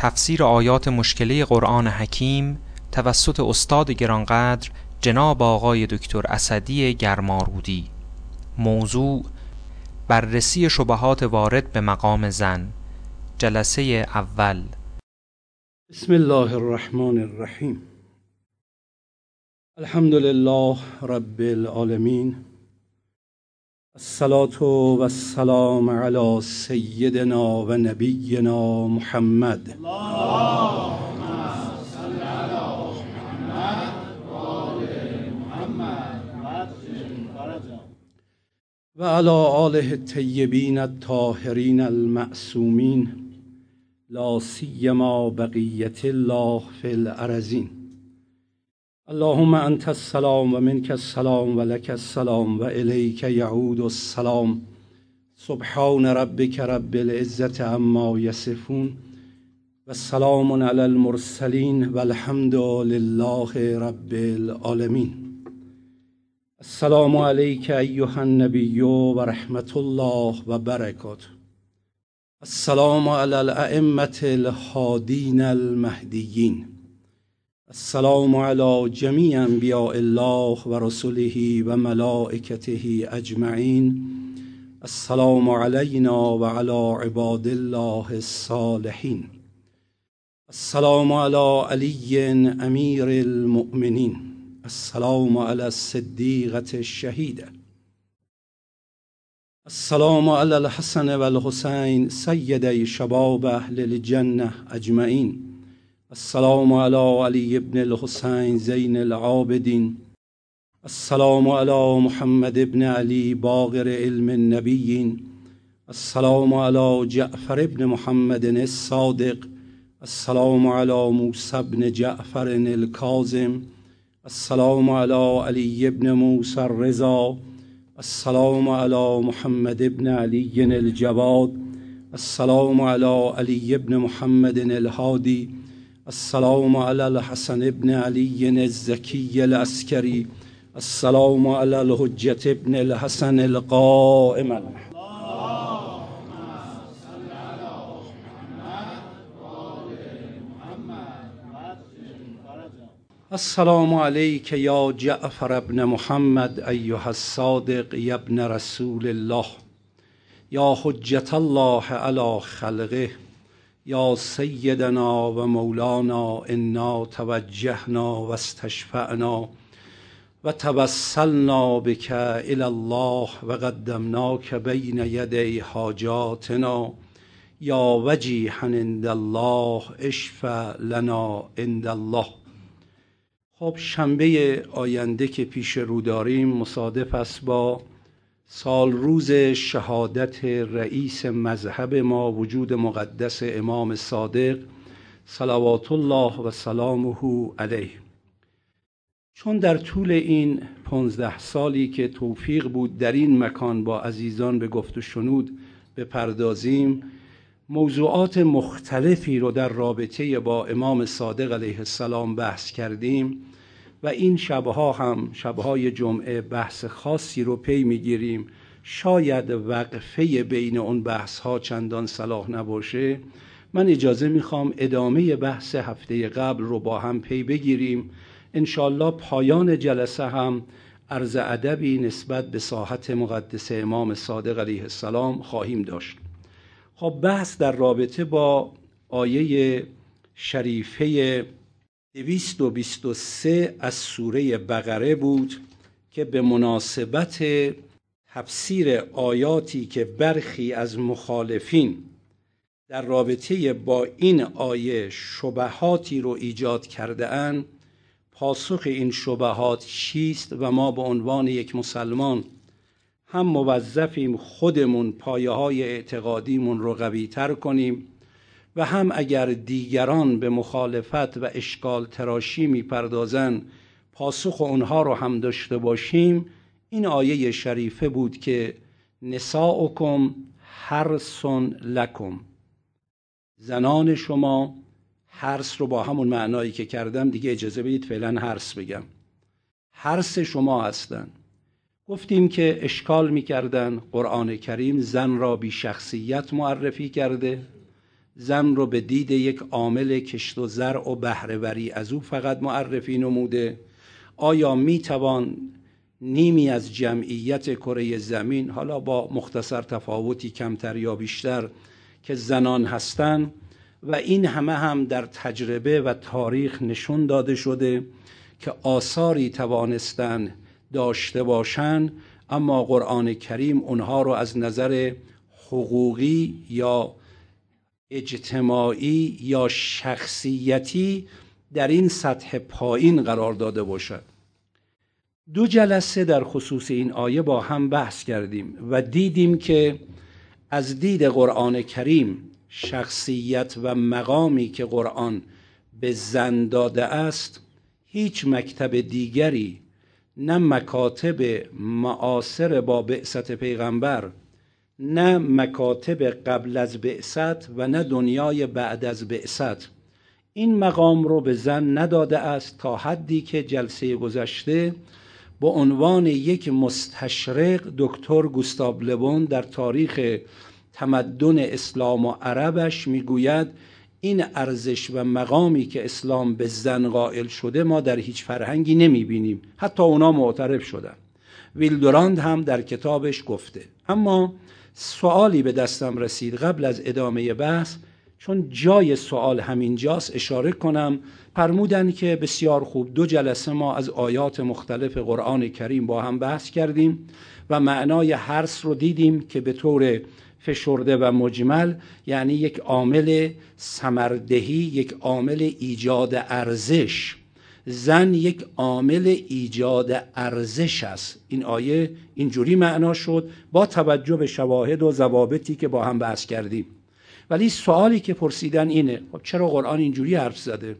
تفسیر آیات مشکله قرآن حکیم توسط استاد گرانقدر جناب آقای دکتر اسدی گرمارودی. موضوع: بررسی شبهات وارد به مقام زن. جلسه اول. بسم الله الرحمن الرحیم. الحمد لله رب العالمین. الصلاة و السلام علی سیدنا و نبینا محمد. اللهم صل علی محمد و آل محمد و علی آله الطیبین الطاهرین المعصومین، لا سیما بقیة الله فی الارضین. اللهم انت السلام و منک السلام و لک السلام و الیک یعود السلام. سبحان ربک رب العزة عما یصفون و سلام علی المرسلین و الحمد لله رب العالمین. السلام علیک ایها النبی و رحمت الله و برکاته. السلام علی الائمة الهادین المهدیین. السلام علی جمیع انبیاء الله و رسله و ملائکته اجمعین. السلام علینا و علی عباد الله الصالحین. السلام علی علی امیر المؤمنین. السلام علی الصدیقة الشهیدة. السلام علی الحسن و الحسین سیدی شباب اهل الجنة اجمعین. السلام علی علی ابن الحسین زین العابدین. السلام علی محمد ابن علی باقر علم النبیین. السلام علی جعفر ابن محمد الصادق. السلام علی موسی ابن جعفر الکاظم. السلام علی علی ابن موسی الرضا. السلام علی محمد ابن علی الجواد. السلام علی علی ابن محمد الهادی. السلام علی الحسن ابن علی الزکی العسکری. السلام علی الحجة ابن الحسن القائم. السلام علیک یا جعفر ابن محمد ایها الصادق یا ابن رسول الله، یا حجة الله علی خلقه، یا سیدنا و مولانا. انا توجهنا و استشفعنا و توسلنا بک الی الله و قدمناک بین یدی حاجاتنا، یا وجیها عند الله اشفع لنا عند الله. خب، شنبه آینده که پیش رو داریم مصادف است با سال روز شهادت رئیس مذهب ما، وجود مقدس امام صادق صلوات الله و سلامه علیه. چون در طول این 15 سالی که توفیق بود در این مکان با عزیزان به گفت و شنود بپردازیم، موضوعات مختلفی رو در رابطه با امام صادق علیه السلام بحث کردیم و این شبها هم شبهای جمعه بحث خاصی رو پی میگیریم. شاید وقفه بین اون بحث ها چندان صلاح نباشه. من اجازه میخوام ادامه بحث هفته قبل رو با هم پی بگیریم. انشالله پایان جلسه هم عرض ادبی نسبت به ساحت مقدس امام صادق علیه السلام خواهیم داشت. خب، بحث در رابطه با آیه شریفه 223 از سوره بقره بود که به مناسبت تفسیر آیاتی که برخی از مخالفین در رابطه با این آیه شبهاتی رو ایجاد کرده اند، پاسخ این شبهات چیست و ما به عنوان یک مسلمان هم موظفیم خودمون پایه‌های اعتقادیمون رو قوی‌تر کنیم و هم اگر دیگران به مخالفت و اشکال تراشی می‌پردازن پاسخ اونها رو هم داشته باشیم. این آیه شریفه بود که نساؤکم حرث لکم، زنان شما، حرث رو با همون معنایی که کردم دیگه اجازه بدید فعلا حرث بگم، حرث شما هستن. گفتیم که اشکال می‌کردن قرآن کریم زن را بی شخصیت معرفی کرده زن رو به دید یک عامل کشت و زرع و بهره‌وری از او فقط معرفی نموده؟ آیا میتوان نیمی از جمعیت کره زمین، حالا با مختصر تفاوتی کمتر یا بیشتر، که زنان هستند و این همه هم در تجربه و تاریخ نشون داده شده که آثاری توانستن داشته باشند، اما قرآن کریم اونها رو از نظر حقوقی یا اجتماعی یا شخصیتی در این سطح پایین قرار داده باشد؟ 2 جلسه در خصوص این آیه با هم بحث کردیم و دیدیم که از دید قرآن کریم شخصیت و مقامی که قرآن به زن داده است هیچ مکتب دیگری، نه مکاتب معاصر با بعثت پیغمبر، نه مکاتب قبل از بعثت و نه دنیای بعد از بعثت، این مقام رو به زن نداده است، تا حدی که جلسه گذشته با عنوان یک مستشرق دکتر گوستاو لبون در تاریخ تمدن اسلام و عربش میگوید این ارزش و مقامی که اسلام به زن قائل شده ما در هیچ فرهنگی نمیبینیم، حتی اونا معترف شدن. ویلدوراند هم در کتابش گفته. اما سوالی به دستم رسید قبل از ادامه بحث، چون جای سوال همینجاست اشاره کنم. فرمودن که بسیار خوب، 2 جلسه ما از آیات مختلف قرآن کریم با هم بحث کردیم و معنای حرص رو دیدیم که به طور فشرده و مجمل یعنی یک عامل ثمردهی، یک عامل ایجاد ارزش. زن یک عامل ایجاد ارزش است. این آیه اینجوری معنا شد با توجه به شواهد و ضوابطی که با هم بحث کردیم. ولی سوالی که پرسیدن اینه، خب چرا قرآن اینجوری حرف زده؟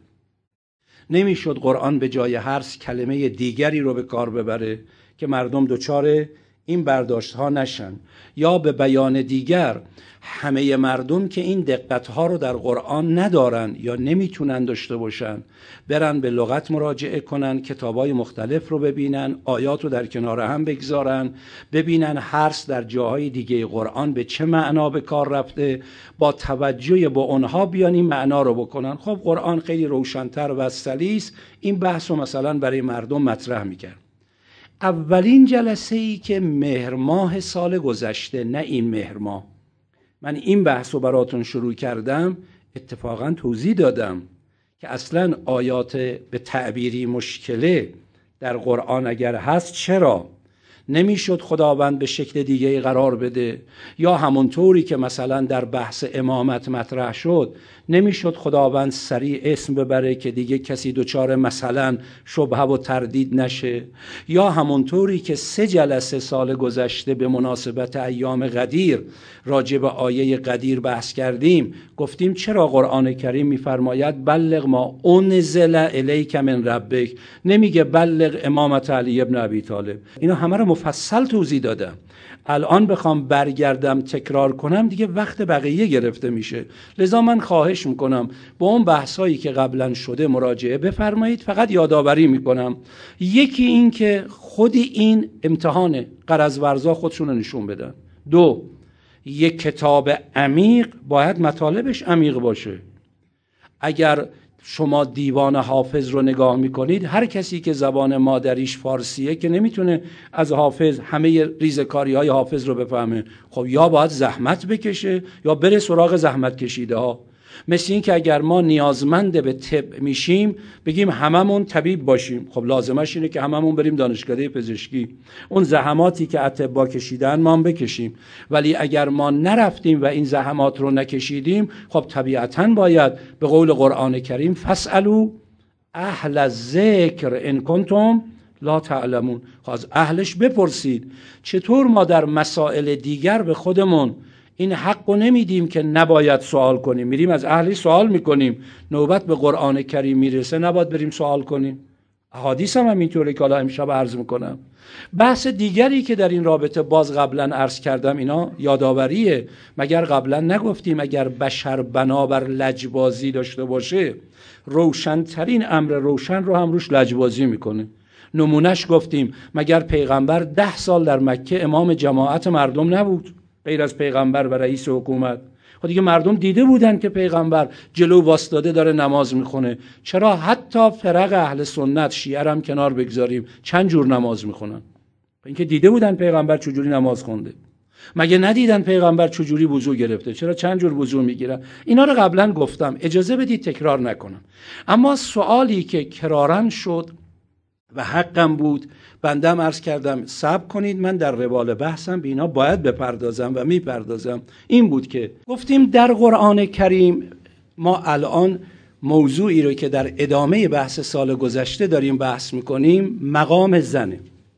نمیشد قرآن به جای حرص کلمه دیگری رو به کار ببره که مردم دچار این برداشت ها نشن، یا به بیان دیگر همه مردم که این دقت ها رو در قرآن ندارن یا نمیتونن داشته باشن برن به لغت مراجعه کنن، کتابای مختلف رو ببینن، آیات رو در کنار هم بگذارن، ببینن حرص در جاهای دیگه قرآن به چه معنا به کار رفته، با توجه به اونها بیان این معنا رو بکنن. خب قرآن خیلی روشن‌تر و سلیس این بحث رو مثلا برای مردم مطرح میکرد. اولین جلسه ای که مهر ماه سال گذشته، نه این مهر ماه، من این بحث رو براتون شروع کردم، اتفاقا توضیح دادم که اصلا آیات به تعبیری مشکله در قرآن اگر هست چرا نمیشد خداوند به شکل دیگه قرار بده، یا همونطوری که مثلا در بحث امامت مطرح شد نمیشد خداوند سریع اسم ببره که دیگه کسی دچار مثلا شبهه و تردید نشه، یا همونطوری که 3 جلسه سال گذشته به مناسبت ایام قدیر راجع به آیه قدیر بحث کردیم، گفتیم چرا قرآن کریم میفرماید بلغ ما انزل الیک من ربک، نمیگه بلغ امامت علی ابن ابی طالب. اینا همه رو مفصل توضیح دادم. الان بخوام برگردم تکرار کنم دیگه وقت بقیه گرفته میشه، لذا من خواهش میکنم با اون بحثایی که قبلا شده مراجعه بفرمایید. فقط یادآوری میکنم، یکی این که خود این امتحان غرض ورزا خودشون رو نشون بدن. 2، یک کتاب عمیق باید مطالبش عمیق باشه. اگر شما دیوان حافظ رو نگاه میکنید، هر کسی که زبان مادریش فارسیه که نمیتونه از حافظ همه ریزکاری های حافظ رو بفهمه، خب یا باید زحمت بکشه یا بره سراغ زحمت کشیده ها. مثل این که اگر ما نیازمند به طب میشیم بگیم هممون طبیب باشیم، خب لازمش اینه که هممون بریم دانشکده پزشکی، اون زحماتی که اطباء کشیدن ما هم بکشیم. ولی اگر ما نرفتیم و این زحمات رو نکشیدیم، خب طبیعتاً باید به قول قرآن کریم فاسألوا اهل الذکر ان کنتم لا تعلمون، از اهلش بپرسید. چطور ما در مسائل دیگر به خودمون این حق رو نمیدیم که نباید سوال کنیم، میریم از اهلی سوال میکنیم، نوبت به قرآن کریم میرسه نباید بریم سوال کنیم. احادیث هم اینطوره که حالا امشب عرض میکنم. بحث دیگری که در این رابطه باز قبلا عرض کردم، اینا یادآوریه، مگر قبلا نگفتیم اگر بشر بنابر لجبازی داشته باشه روشنترین امر روشن رو هم روش لجبازی میکنه. نمونهش گفتیم مگر پیغمبر 10 سال در مکه امام جماعت مردم نبود غیر از پیغمبر و رئیس حکومت؟ خب دیگه مردم دیده بودن که پیغمبر جلو واسطاده داره نماز میخونه. چرا حتی فرق اهل سنت، شیعه هم کنار بگذاریم، چند جور نماز میخونن؟ اینکه دیده بودن پیغمبر چجوری نماز خونده. مگه ندیدن پیغمبر چجوری وضو گرفته؟ چرا چند جور وضو میگیرن؟ اینا رو قبلا گفتم، اجازه بدید تکرار نکنم. اما سوالی که کرارن شد و حقم بود، بندم عرض کردم صبر کنید، من در روال بحثم به اینا باید بپردازم و میپردازم. این بود که گفتیم در قرآن کریم ما الان موضوعی رو که در ادامه بحث سال گذشته داریم بحث میکنیم، مقام زنه.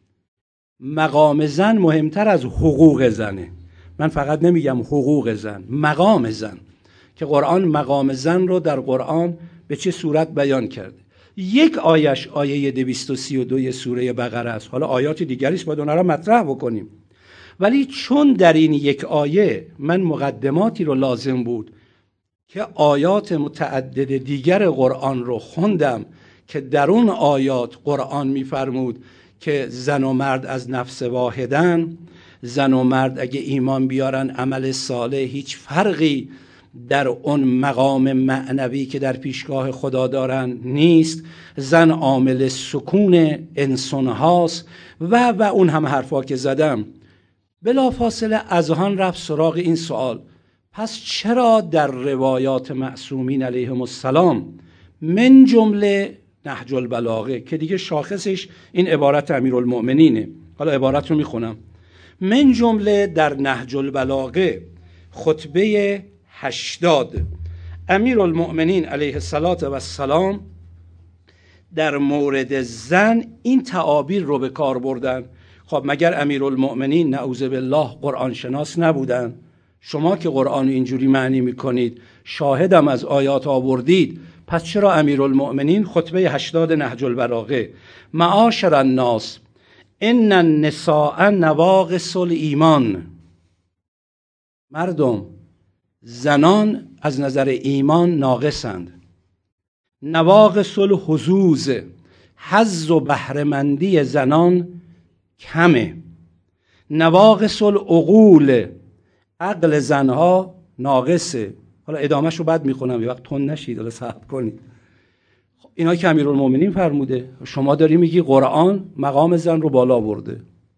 مقام زن مهمتر از حقوق زنه. من فقط نمیگم حقوق زن، مقام زن، که قرآن مقام زن رو در قرآن به چه صورت بیان کرده. یک آیش آیه 232 سوره بقره است. حالا آیات دیگری است، باید اونها را مطرح بکنیم، ولی چون در این یک آیه من مقدماتی رو لازم بود که آیات متعدد دیگر قرآن رو خوندم که در اون آیات قرآن می‌فرمود که زن و مرد از نفس واحدن، زن و مرد اگه ایمان بیارن عمل صالح هیچ فرقی در اون مقام معنوی که در پیشگاه خدا دارن نیست، زن عامل سکون انسان هاست و اون هم حرفا که زدم. بلافاصله اذهان رفت سراغ این سوال، پس چرا در روایات معصومین علیهم السلام من جمله نهج البلاغه که دیگه شاخصش این عبارت امیرالمؤمنینه، حالا عبارت رو میخونم، من جمله در نهج البلاغه خطبه 80 امیرالمؤمنین علیه السلام در مورد زن این تعابیر رو به کار بردن. خب مگر امیرالمؤمنین نعوذ بالله قرآن شناس نبودن؟ شما که قرآن اینجوری معنی میکنید، شاهدم از آیات آوردید، پس چرا امیرالمؤمنین خطبه 80 نهج البلاغه معاشر الناس ان النساء نواقص الایمان، مردم زنان از نظر ایمان ناقصند، نواقص الحظوظ، حظ و بهره‌مندی زنان کمه، نواقص العقول، عقل زنها ناقصه. حالا ادامهش رو بعد میخونم، یه وقت تون نشید، حالا صبر کنید. اینا که امیرالمومنین فرموده، شما داری میگی قرآن مقام زن رو بالا برده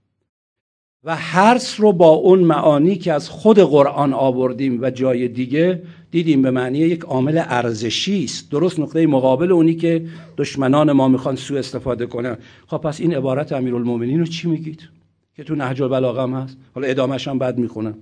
و حرص رو با اون معانی که از خود قرآن آوردیم و جای دیگه دیدیم به معنی یک عامل ارزشی است، درست نقطه مقابل اونی که دشمنان ما میخوان سوء استفاده کنن. خب پس این عبارت امیرالمومنین رو چی میگید که تو نهج البلاغه هم هست؟ حالا ادامهش هم بعد میخونم.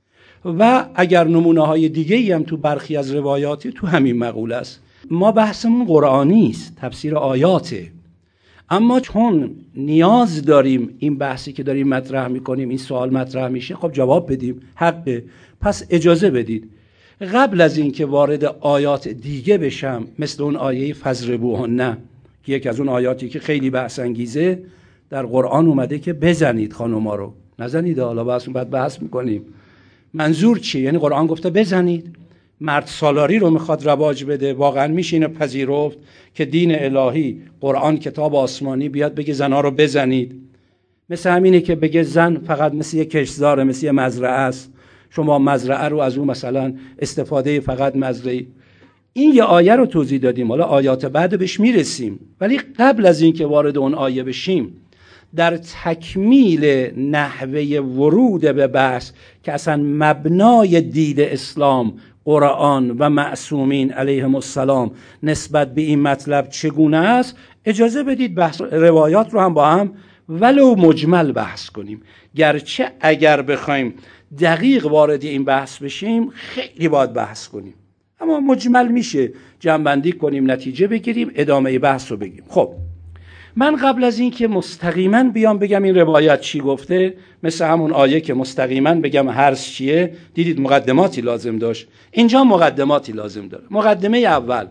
و اگر نمونه های دیگه ای هم تو برخی از روایاتی تو همین مقوله است. ما بحثمون قرآنی است، تفسیر آیاته، اما چون نیاز داریم این بحثی که داریم مطرح میکنیم، این سوال مطرح میشه، خب جواب بدیم، حقه. پس اجازه بدید قبل از این که وارد آیات دیگه بشم، مثل اون آیه فضربوهن که یک از اون آیاتی که خیلی بحث انگیزه در قرآن اومده که بزنید خانوما رو، نزنید. حالا بعد بحث میکنیم منظور چیه. یعنی قرآن گفته بزنید، مرد سالاری رو میخواد رواج بده. واقعا میشه اینو پذیرفت که دین الهی، قرآن کتاب آسمانی بیاد بگه زنها رو بزنید؟ مثل همینه که بگه زن فقط مثل یک کشتزاره، مثل یک مزرعه است، شما مزرعه رو از اون مثلا استفاده فقط مزرعی. این یه آیه رو توضیح دادیم، حالا آیات بعد بهش میرسیم، ولی قبل از این که وارد اون آیه بشیم، در تکمیل نحوه ورود به بحث که اصلا مبنای دین اسلام قرآن و معصومین علیهم السلام نسبت به این مطلب چگونه است، اجازه بدید بحث روایات رو هم با هم ولو مجمل بحث کنیم. گرچه اگر بخوایم دقیق وارد این بحث بشیم خیلی باید بحث کنیم، اما مجمل میشه جمع‌بندی کنیم، نتیجه بگیریم، ادامه بحث رو بگیم. خب من قبل از این که مستقیما بیام بگم این روایت چی گفته، مثل همون آیه که مستقیما بگم حرص چیه، دیدید مقدماتی لازم داشت، اینجا مقدماتی لازم داره. مقدمه اول،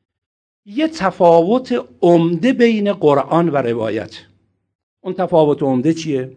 یه تفاوت عمده بین قرآن و روایت. اون تفاوت عمده چیه؟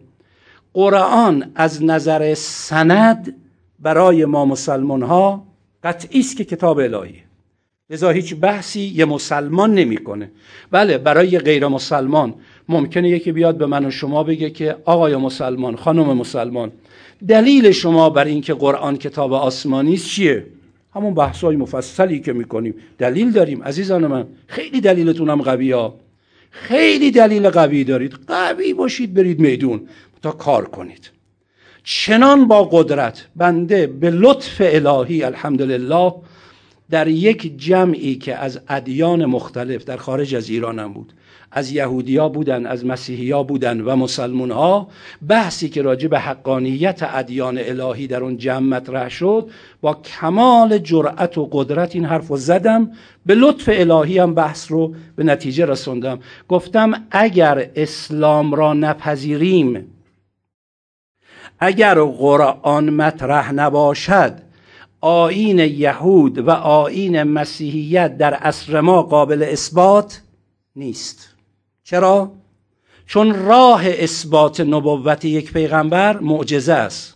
قرآن از نظر سند برای ما مسلمان ها قطعی است که کتاب الهی، لذا هیچ بحثی یه مسلمان نمیکنه. بله برای غیر مسلمان ممکنه یکی بیاد به من و شما بگه که آقای مسلمان، خانم مسلمان، دلیل شما بر این که قرآن کتاب آسمانی است چیه؟ همون بحثای مفصلی که میکنیم دلیل داریم عزیزان من. خیلی دلیلتون هم قویه ها، خیلی دلیل قوی دارید، قوی باشید برید میدون تا کار کنید. چنان با قدرت بنده به لطف الهی الحمدلله در یک جمعی که از ادیان مختلف در خارج از ایران هم بود، از یهودیا بودن، از مسیحیا بودن و مسلمون ها، بحثی که راجع به حقانیت ادیان الهی در اون جمع مطرح شد، با کمال جرأت و قدرت این حرف رو زدم. به لطف الهی هم بحث رو به نتیجه رسوندم. گفتم اگر اسلام را نپذیریم، اگر قرآن مطرح نباشد، آیین یهود و آیین مسیحیت در عصر ما قابل اثبات نیست. چرا؟ چون راه اثبات نبوت یک پیغمبر معجزه است.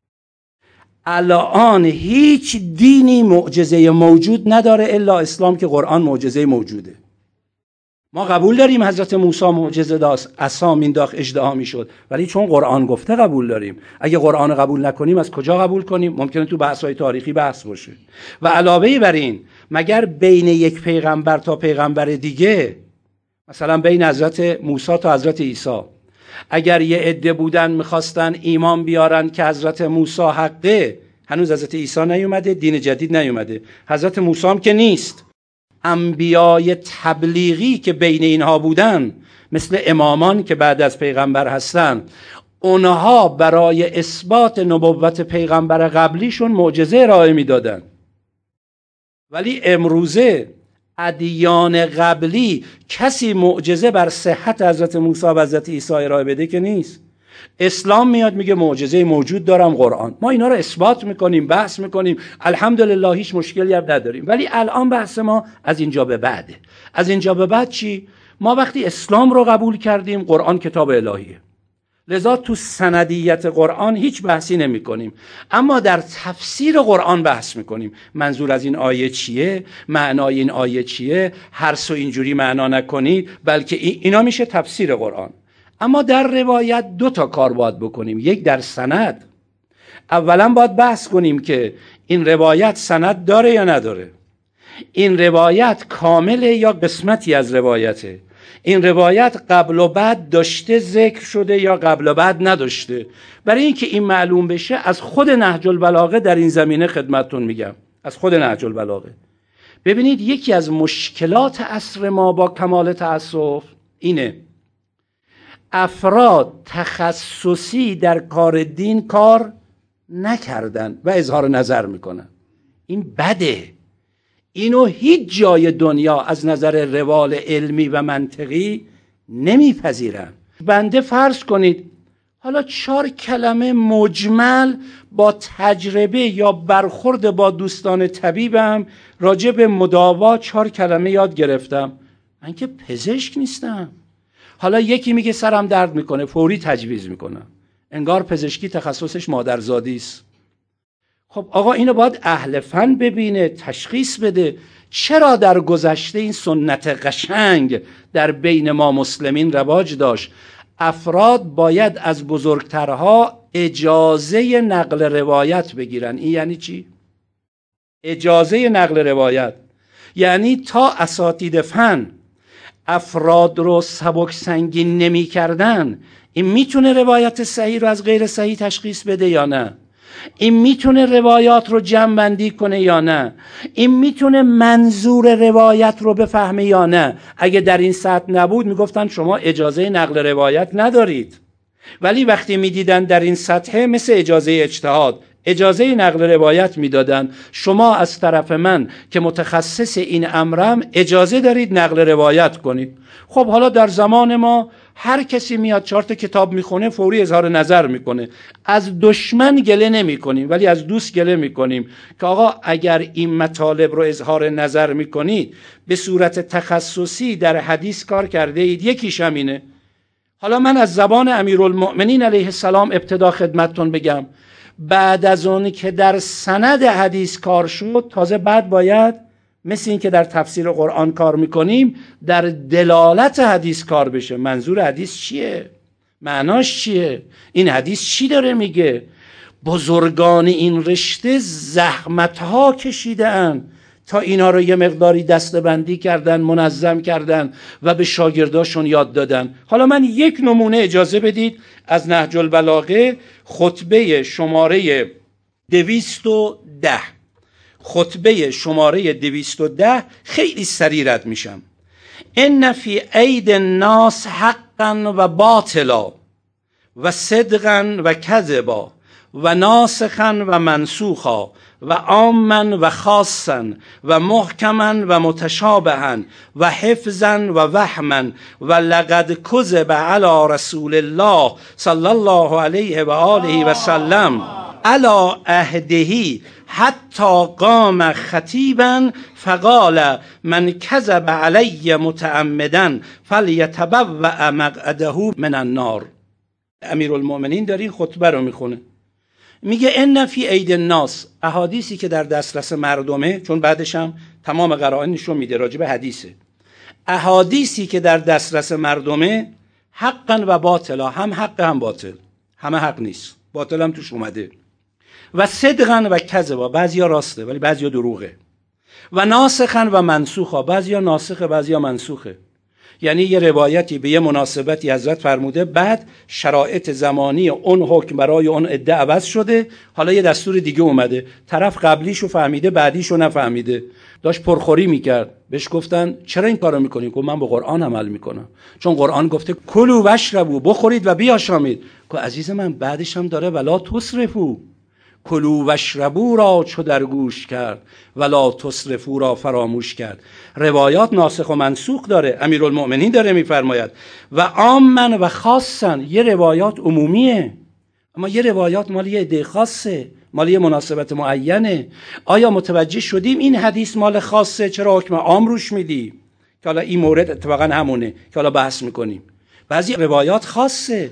الان هیچ دینی معجزه موجود نداره الا اسلام که قرآن معجزه موجوده. ما قبول داریم حضرت موسی معجزه داشت، عصا مینداخت اژدها میشد، ولی چون قرآن گفته قبول داریم. اگه قرآن قبول نکنیم از کجا قبول کنیم؟ ممکنه تو بحث‌های تاریخی بحث باشه. و علاوه بر این، مگر بین یک پیغمبر تا پیغمبر دیگه، مثلا بین حضرت موسی تا حضرت عیسی، اگر یه عده بودن میخواستن ایمان بیارن که حضرت موسی حقه، هنوز حضرت عیسی نیومده، دین جدید نیومده، حضرت موسی هم که نیست، انبیای تبلیغی که بین اینها بودن مثل امامان که بعد از پیغمبر هستن، اونها برای اثبات نبوت پیغمبر قبلیشون معجزه ارائه میدادن. ولی امروزه ادیان قبلی کسی معجزه بر صحت حضرت موسی و حضرت عیسی ارائه بده که نیست. اسلام میاد میگه معجزه موجود دارم قرآن. ما اینا رو اثبات میکنیم، بحث میکنیم، الحمدلله هیچ مشکلی هم نداریم. ولی الان بحث ما از اینجا به بعده. از اینجا به بعد چی؟ ما وقتی اسلام رو قبول کردیم، قرآن کتاب الهیه، لذا تو سندیت قرآن هیچ بحثی نمی کنیم، اما در تفسیر قرآن بحث میکنیم. منظور از این آیه چیه؟ معنای این آیه چیه؟ هر سو اینجوری معنا نکنید، بلکه اینا میشه تفسیر قرآن. اما در روایت دو تا کار باید بکنیم. یک در سند، اولا باید بحث کنیم که این روایت سند داره یا نداره، این روایت کامله یا قسمتی از روایته، این روایت قبل و بعد داشته ذکر شده یا قبل و بعد نداشته. برای اینکه این معلوم بشه از خود نهج البلاغه در این زمینه خدمتتون میگم، از خود نهج البلاغه. ببینید یکی از مشکلات عصر ما با کمال تأسف اینه، افراد تخصصی در کار دین کار نکردن و اظهار نظر میکنن. این بده، اینو هیچ جای دنیا از نظر روال علمی و منطقی نمیپذیرن. بنده فرض کنید حالا 4 کلمه مجمل با تجربه یا برخورد با دوستان طبیبم راجع به مداوا 4 کلمه یاد گرفتم. من که پزشک نیستم. حالا یکی میگه سرم درد میکنه، فوری تجویز میکنم، انگار پزشکی تخصصش مادرزادی است. خب آقا اینو باید اهل فن ببینه، تشخیص بده. چرا در گذشته این سنت قشنگ در بین ما مسلمین رواج داشت؟ افراد باید از بزرگترها اجازه نقل روایت بگیرن. این یعنی چی؟ اجازه نقل روایت یعنی تا اساتید فن افراد رو سبک سنگین نمی کردن، این میتونه روایت صحیح رو از غیر صحیح تشخیص بده یا نه؟ این میتونه روایات رو جمع بندی کنه یا نه؟ این میتونه منظور روایت رو بفهمه یا نه؟ اگه در این سطح نبود میگفتن شما اجازه نقل روایت ندارید. ولی وقتی میدیدن در این سطح، مثل اجازه اجتهاد، اجازه نقل روایت میدادن. شما از طرف من که متخصص این امرم اجازه دارید نقل روایت کنید. خب حالا در زمان ما هر کسی میاد 4 تا کتاب میخونه، فوری اظهار نظر میکنه. از دشمن گله نمیکنیم، ولی از دوست گله میکنیم که آقا اگر این مطالب رو اظهار نظر میکنید به صورت تخصصی در حدیث کار کرده اید. یکیش همینه. حالا من از زبان امیرالمؤمنین علیه السلام ابتدا خدمتتون بگم، بعد از اون که در سند حدیث کار شد، تازه بعد باید مثل این که در تفسیر قرآن کار میکنیم در دلالت حدیث کار بشه. منظور حدیث چیه؟ معناش چیه؟ این حدیث چی داره میگه؟ بزرگان این رشته زحمتها کشیدن تا اینا رو یه مقداری دسته‌بندی کردن، منظم کردن و به شاگرداشون یاد دادن. حالا من یک نمونه اجازه بدید از نهج البلاغه، خطبه شماره 210. خطبه شماره 210 خیلی سریع رد میشم. ان فی عید الناس حقا و باطلا و صدقا و کذبا و ناسخا و منسوخا و عاما و خاصا و محکما و متشابها و حفظا و وهما و لقد کذب علی رسول الله صلی الله علیه و آله و سلم علی عهده حتی قام خطیبا فقال من کذب علی متعمدا فلیتبوأ مقعده من النار. امیرالمؤمنین داره این خطبه رو میخونه، میگه ان فی عید الناس، احادیثی که در دسترس مردمه، چون بعدش هم تمام قرائن نشون میده راجع به حدیثه، احادیثی که در دسترس مردمه حقا و باطلا، هم حق هم باطل، همه حق نیست، باطل هم توش اومده، و صدقا و کذبا، بعضیا راسته ولی بعضیا دروغه، و ناسخا و منسوخا، بعضیا ناسخه بعضیا منسوخه. یعنی یه روایتی به یه مناسبتی حضرت فرموده، بعد شرایط زمانی اون حکم برای اون عده عوض شده، حالا یه دستور دیگه اومده، طرف قبلیشو فهمیده بعدیشو نفهمیده، داشت پرخوری میکرد، بهش گفتن چرا این کارو میکنی؟ گفت من به قرآن عمل میکنم، چون قرآن گفته کلوا واشربوا، بخورید و بیاشامید. گفت عزیز من بعدش هم داره ولا تسرفوا، کلوا واشربوا را چو در گوش کرد ولا تسرفوا را فراموش کرد. روایات ناسخ و منسوخ داره، امیرالمؤمنین داره میفرماید. و عاما و خاصا، یه روایات عمومیه اما یه روایات مال یه عده خاصه، مال یه مناسبت معینه. آیا متوجه شدیم این حدیث مال خاصه؟ چرا حکم عام روش میدی؟ که حالا این مورد اتفاقا همونه که حالا بحث میکنیم. بعضی روایات خاصه،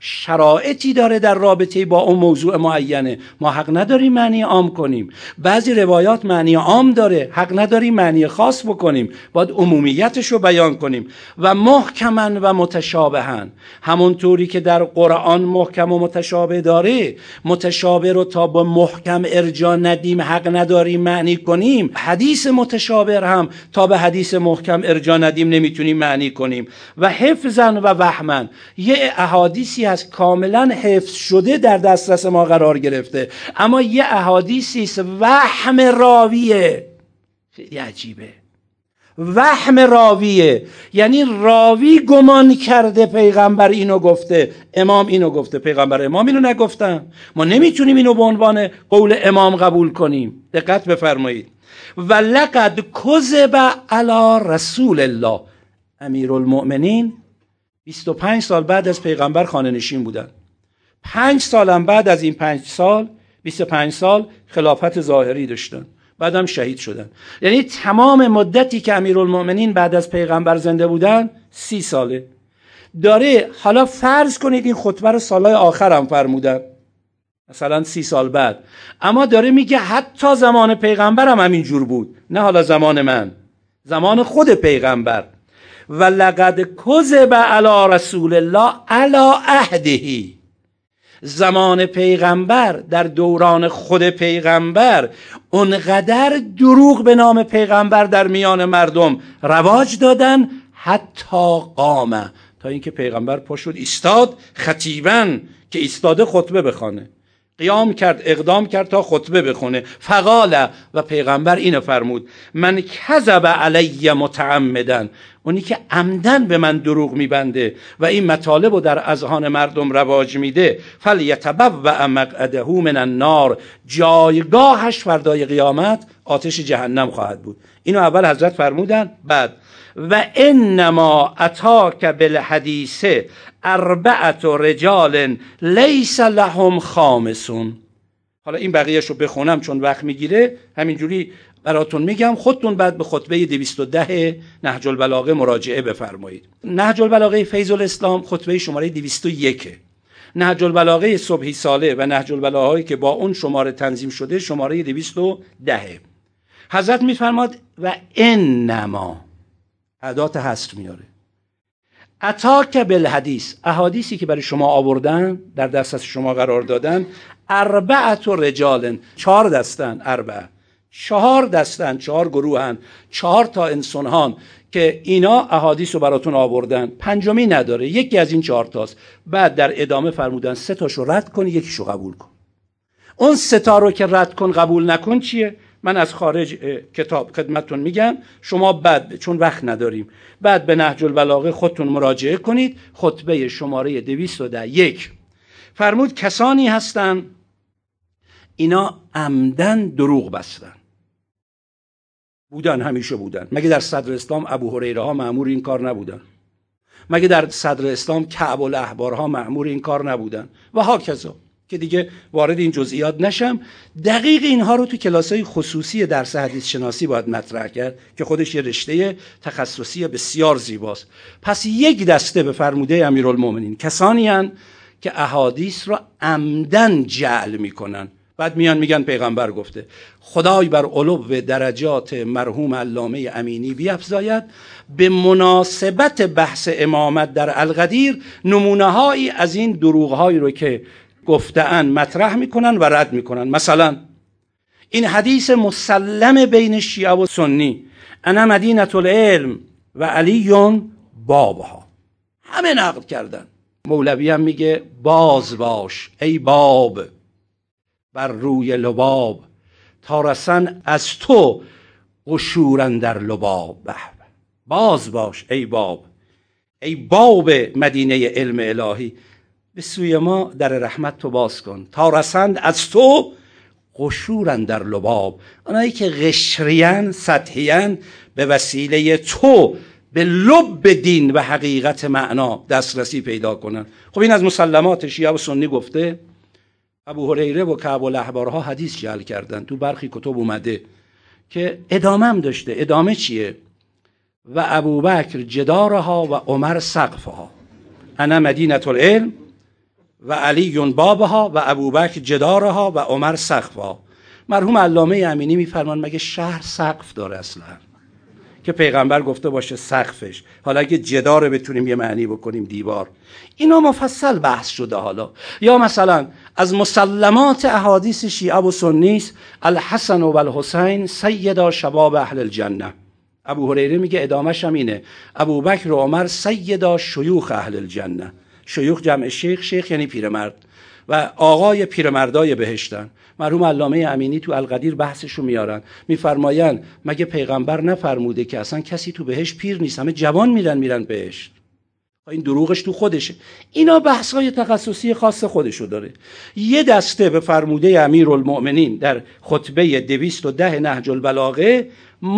شرایطی داره در رابطه با اون موضوع معینه، ما حق نداریم معنی عام کنیم. بعضی روایات معنی عام داره، حق نداریم معنی خاص بکنیم، باید عمومیتش رو بیان کنیم. و محکما و متشابها، همونطوری که در قرآن محکم و متشابه داره، متشابه رو تا با محکم ارجاع ندیم حق نداریم معنی کنیم، حدیث متشابه هم تا به حدیث محکم ارجاع ندیم نمیتونیم معنی کنیم. و حفظا و وهما، یه احادیثی از کاملا حفظ شده در دسترس ما قرار گرفته، اما یه احادیثی است وهم راویه. خیلی عجیبه، وهم راویه، یعنی راوی گمان کرده پیغمبر اینو گفته، امام اینو گفته، پیغمبر امام اینو نگفتن، ما نمیتونیم اینو به عنوان قول امام قبول کنیم. دقت بفرمایید. و لقد کذب علی رسول الله، امیرالمؤمنین 25 سال بعد از پیغمبر خانه نشین بودن، 5 سالم بعد از این 5 سال 25 سال خلافت ظاهری داشتن، بعدم شهید شدن. یعنی تمام مدتی که امیرالمؤمنین بعد از پیغمبر زنده بودن 30 ساله داره. حالا فرض کنید این خطبه رو سالهای آخر هم فرمودن، مثلا 30 سال بعد، اما داره میگه حتی زمان پیغمبر هم همین جور بود، نه حالا زمان من، زمان خود پیغمبر. و لقد کذب علی رسول الله علی عهده، زمان پیغمبر، در دوران خود پیغمبر اونقدر دروغ به نام پیغمبر در میان مردم رواج دادن، حتی قامه، تا اینکه پیغمبر پا شد ایستاد، خطیباً که ایستاده خطبه بخونه، قیام کرد، اقدام کرد تا خطبه بخونه. فقال، و پیغمبر اینو فرمود، من کذب علی متعمدا، اونی که عمدن به من دروغ میبنده و این مطالب رو در اذهان مردم رواج میده، فلیتبوأ مقعده من النار، جایگاهش فردای قیامت آتش جهنم خواهد بود. اینو اول حضرت فرمودن. بعد و انما اتاک بالحدیث اربعه رجال لیس لهم خامسون. حالا این بقیه‌شو بخونم چون وقت میگیره، همینجوری براتون میگم، خودتون بعد به خطبه 210 نهج البلاغه مراجعه بفرمایید. نهج البلاغه فیض الاسلام خطبه شماره 201، نهج البلاغه صبحی ساله و نهج البلاغه‌ای که با اون شماره تنظیم شده شماره 210. حضرت میفرماد و انما، ادات حصر میاره، اتاک بالحدیث، احادیثی که برای شما آوردن، در دسترس شما قرار دادن، اربعت رجال، 4 دستن، اربعه 4 دستن، 4 گروهن، 4 تا انسانان که اینا احادیث رو براتون آوردن، پنجمی نداره، یکی از این 4 تاست. بعد در ادامه فرمودن 3 تاشو رد کن، یکیشو قبول کن. اون 3 تا رو که رد کن قبول نکن چیه؟ من از خارج کتاب خدمتتون میگم، شما بعد چون وقت نداریم بعد به نهج البلاغه خودتون مراجعه کنید، خطبه شماره 210 فرمود کسانی هستن اینا عمدن دروغ بستن، بودن، همیشه بودن. مگه در صدر اسلام ابو هریره ها مأمور این کار نبودن؟ مگه در صدر اسلام کعب الاحبار ها مأمور این کار نبودن؟ و هاکذا، که دیگه وارد این جزئیات نشم. دقیق اینها رو تو کلاس‌های خصوصی درس حدیث شناسی باید مطرح کرد که خودش یه رشته تخصصی بسیار زیباست. پس یک دسته به فرموده امیرالمومنین کسانی هستند که احادیث را عمدن جعل میکنن، بعد میان میگن پیغمبر گفته. خدای بر علو درجات مرحوم علامه امینی بیفزاید، به مناسبت بحث امامت در القدیر نمونه هایی از این دروغ هایی رو که گفته‌اند مطرح میکنن و رد میکنن. مثلا این حدیث مسلم بین شیعه و سنی، انا مدینة العلم و علی بابها، همه نقل کردن. مولوی هم میگه باز باش ای باب بر روی لباب، تا رسن از تو قشور در لباب. باز باش ای باب، ای باب مدینه علم الهی، به سوی ما در رحمت تو باز کن، تا رسند از تو قشور در لباب. اونایی که قشریان، سطحیان، به وسیله تو به لب دین و حقیقت معنا دسترسی پیدا کنن. خب این از مسلمات شیعه و سنی گفته. ابو هریره و کعب الاحبارها حدیث جعل کردن، تو برخی کتب اومده که ادامه هم داشته. ادامه چیه؟ و ابوبکر جدارها و عمر سقفها، انا مدینة العلم و علی بابها و ابوبکر جدارها و عمر سقفها. مرحوم علامه امینی میفرمان مگه شهر سقف داره اصلا که پیغمبر گفته باشه سقفش؟ حالا اگه جدار بتونیم یه معنی بکنیم دیوار. اینا مفصل بحث شده. حالا یا مثلا از مسلمات احادیث شیعه و سنی است الحسن و الحسین سیدا شباب اهل الجنه. ابو هریره میگه ادامهش هم اینه، ابوبکر و عمر سیدا شیوخ اهل الجنه. شیوخ جمع شیخ، شیخ یعنی پیرمرد، و آقای پیرمردای بهشتن. مرحوم علامه امینی تو القدیر بحثشو میارن، میفرماین مگه پیغمبر نفرموده که اصلا کسی تو بهشت پیر نیست، همه جوان میرن بهشت؟ این دروغش تو خودشه. اینا بحث‌های تخصصی خاص خودشو داره. یه دسته به فرموده امیرالمؤمنین در خطبه 210 نهج البلاغه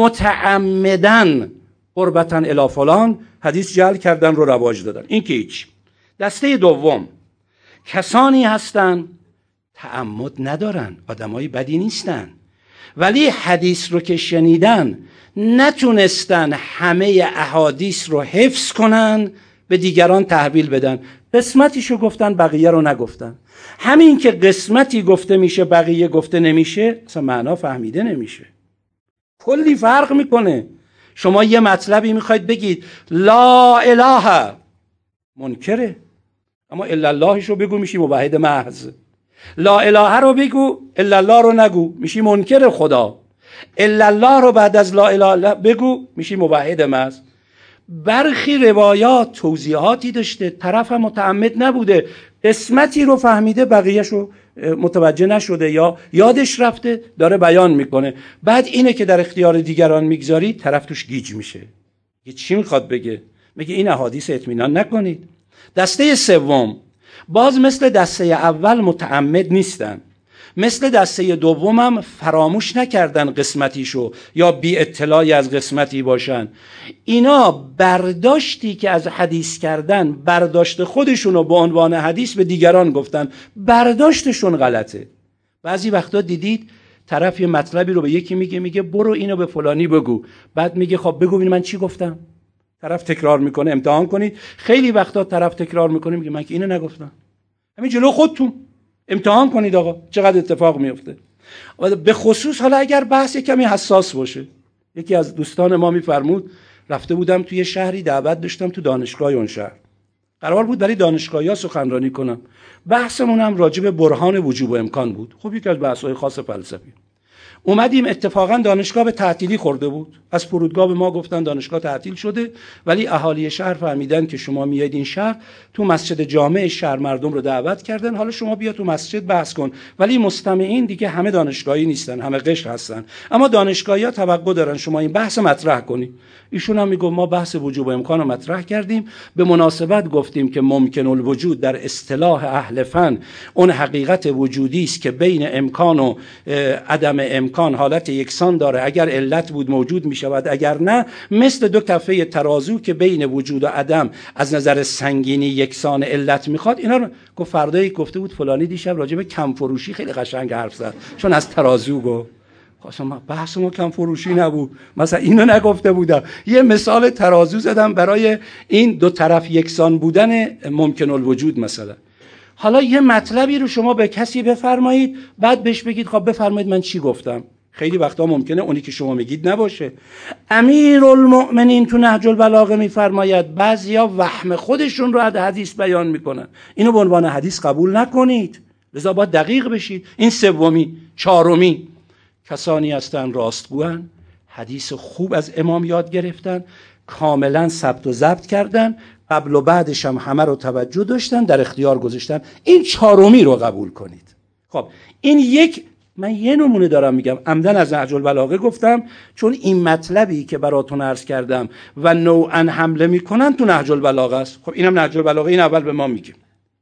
متعمدن قربتاً الی فلان حدیث جعل کردن رو رواج دادن. این که هیچ. دسته دوم کسانی هستن تعمد ندارن، آدمای بدی نیستن، ولی حدیث رو که شنیدن نتونستن همه احادیث رو حفظ کنن به دیگران تحویل بدن. قسمتیشو گفتن بقیه رو نگفتن. همین که قسمتی گفته میشه بقیه گفته نمیشه، اصلا معنا فهمیده نمیشه. کلی فرق میکنه. شما یه مطلبی میخواید بگید لا اله، منکره، اما الا اللهش رو بگو میشی موحد محض. لا اله رو بگو الا الله رو نگو میشی منکر خدا. الا الله رو بعد از لا اله بگو میشی موحد محض. برخی روایات توضیحاتی داشته، طرف هم متعمد نبوده، قسمتی رو فهمیده بقیهش رو متوجه نشده یا یادش رفته، داره بیان میکنه. بعد اینه که در اختیار دیگران میگذاری، طرف توش گیج میشه. یه چی میخواد بگه؟ میگه این احادیث اطمینان نکنید. دسته سوم باز مثل دسته اول متعمد نیستن، مثل دسته دومم فراموش نکردن قسمتیشو یا بی اطلاعی از قسمتی باشن. اینا برداشتی که از حدیث کردن، برداشت خودشونو به عنوان حدیث به دیگران گفتن، برداشتشون غلطه. بعضی وقتا دیدید طرف یه مطلبی رو به یکی میگه برو اینو به فلانی بگو، بعد میگه خب بگو ببین من چی گفتم. طرف تکرار میکنه. امتحان کنید، خیلی وقتا طرف تکرار میکنه میگه من که اینو نگفتم. همین جلو خودتون امتحان کنید آقا چقدر اتفاق میفته. و به خصوص حالا اگر بحث کمی حساس باشه. یکی از دوستان ما میفرمود رفته بودم توی شهری دعوت داشتم تو دانشگاه اون شهر، قرار بود برای دانشگاهی‌ها سخنرانی کنم. بحثمون هم راجع به برهان وجوب و امکان بود. خب یکی از بحث‌های خاص فلسفی. اومدیم اتفاقا دانشگاه به تعطیلی خورده بود. از فرودگاه به ما گفتن دانشگاه تعطیل شده، ولی اهالی شهر فهمیدن که شما میایید این شهر، تو مسجد جامع شهر مردم رو دعوت کردن، حالا شما بیا تو مسجد بحث کن. ولی مستمعین دیگه همه دانشگاهی نیستن، همه قشر هستن، اما دانشگاهی‌ها توقع دارن شما این بحث مطرح کنی. ایشون هم میگه ما بحث وجوب و امکان رو مطرح کردیم، به مناسبت گفتیم که ممکن الوجود در اصطلاح اهل فن اون حقیقت وجودی است که بین امکان و عدم امکان حالت یکسان داره، اگر علت بود موجود می شود، اگر نه مثل دو کفه ترازو که بین وجود و عدم از نظر سنگینی یکسان علت میخواد. اینا رو گفت. فردایی گفته بود فلانی دیشب راجع به کم فروشی خیلی قشنگ حرف زد، چون از ترازو گفت. بحث ما کم فروشی نبود، مثلا اینو نگفته بودم، یه مثال ترازو زدم برای این دو طرف یکسان بودن ممکن الوجود. مثلا حالا یه مطلبی رو شما به کسی بفرمایید، بعد بهش بگید خب بفرمایید من چی گفتم. خیلی وقتا ممکنه اونی که شما میگید نباشه. امیرالمؤمنین تو نهج البلاغه میفرماید بعضیا وهم خودشون رو از حدیث بیان میکنن، اینو به عنوان حدیث قبول نکنید، لذا باید دقیق بشید. این سومی. چهارمی، کسانی هستن راستگوان، حدیث خوب از امام یاد گرفتن، کاملا ثبت و ضبط کردن، قبل و بعدش هم همه رو توجه داشتن، در اختیار گذاشتن. این چهارمی رو قبول کنید. خب این یک، من یه نمونه دارم میگم، عمدن از نهج البلاغه گفتم چون این مطلبی که براتون عرض کردم و نوعا حمله میکنن تو نهج البلاغه است. خب اینم نهج البلاغه، این اول به ما میگه.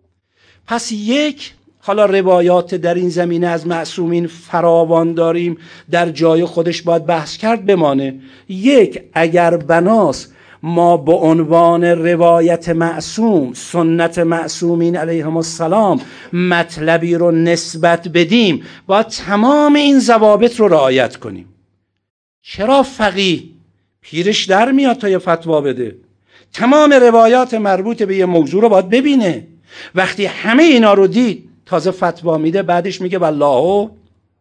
پس یک، حالا روایات در این زمینه از معصومین فراوان داریم، در جای خودش باید بحث کرد بمانه. یک، اگر بناس ما به عنوان روایت معصوم، سنت معصومین علیهم السلام مطلبی رو نسبت بدیم، باید تمام این ضوابط رو رعایت کنیم. چرا فقیه پیرش در میاد تا یه فتوا بده؟ تمام روایات مربوط به یه موضوع رو باید ببینه. وقتی همه اینا رو دید تازه فتوا میده، بعدش میگه والله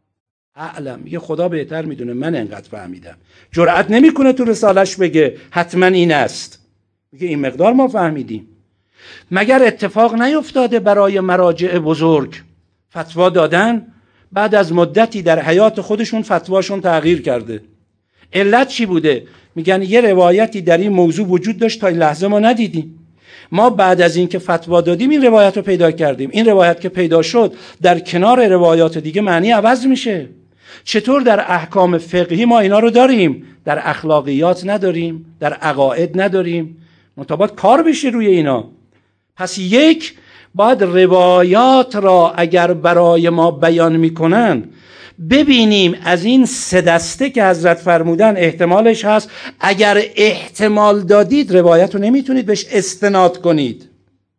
اعلم، میگه خدا بهتر میدونه، من انقدر فهمیدم. جرأت نمیکنه تو رسالش بگه حتما این است، میگه این مقدار ما فهمیدیم. مگر اتفاق نیفتاده برای مراجع بزرگ فتوا دادن، بعد از مدتی در حیات خودشون فتواشون تغییر کرده؟ علت چی بوده؟ میگن یه روایتی در این موضوع وجود داشت تا این لحظه ما ندیدیم، ما بعد از این که فتوا دادیم این روایت رو پیدا کردیم. این روایت که پیدا شد در کنار روایات دیگه معنی عوض میشه. چطور در احکام فقهی ما اینا رو داریم، در اخلاقیات نداریم، در عقاید نداریم؟ منتها کار بشه روی اینا. پس یک، باید روایات را اگر برای ما بیان میکنن ببینیم از این سه دسته که حضرت فرمودن احتمالش هست. اگر احتمال دادید روایت رو نمیتونید بهش استناد کنید،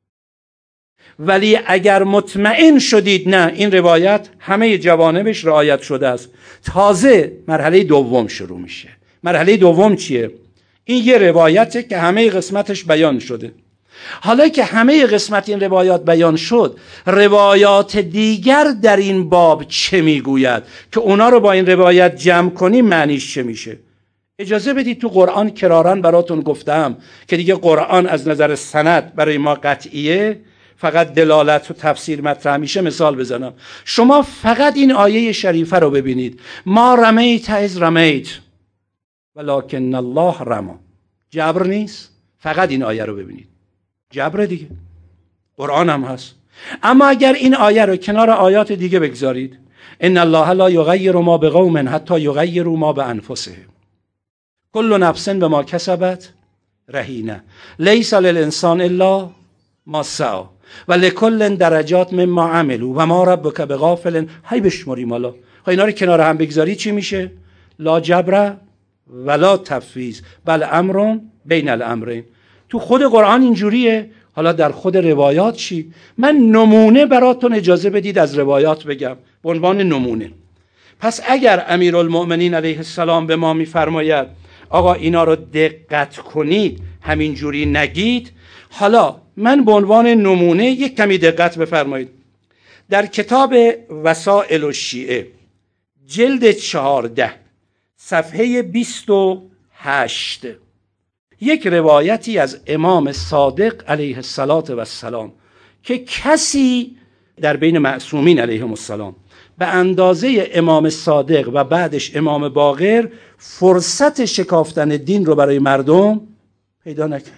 ولی اگر مطمئن شدید نه این روایت همه جوانبش رعایت شده است، تازه مرحله دوم شروع میشه. مرحله دوم چیه؟ این یه روایته که همه قسمتش بیان شده. حالا که همه قسمت این روایات بیان شد، روایات دیگر در این باب چه میگوید که اونا رو با این روایت جمع کنیم معنیش چه میشه؟ اجازه بدید تو قرآن کرارن براتون گفتم که دیگه قرآن از نظر سند برای ما قطعیه، فقط دلالت و تفسیر مطرح میشه. مثال بزنم، شما فقط این آیه شریفه رو ببینید، ما رمیت از رمیت ولکن الله رما. جبر نیست، فقط این آیه رو ببینید، جبر دیگه، قرآن هم هست. اما اگر این آیه رو کنار آیات دیگه بگذارید، ان الله لا یغیر ما بقوم حتی یغیروا ما بانفسهم، کل نفس بما کسبت رهینه، لیس للانسان الا ما سعی و لکل درجات مما عملوا و ما ربک بغافل. هی بشمریم حالا اینا رو کنار هم بگذارید چی میشه؟ لا جبر ولا تفویض بل امر بین الامرین. تو خود قرآن اینجوریه. حالا در خود روایات چی؟ من نمونه براتون اجازه بدید از روایات بگم به عنوان نمونه. پس اگر امیرالمؤمنین علیه السلام به ما میفرماید آقا اینا رو دقت کنید، همینجوری نگید، حالا من به عنوان نمونه یک کمی دقت بفرمایید. در کتاب وسائل الشیعه جلد 14 صفحه 28 یک روایتی از امام صادق علیه السلام که کسی در بین معصومین علیهم السلام به اندازه امام صادق و بعدش امام باقر فرصت شکافتن دین رو برای مردم پیدا نکرد.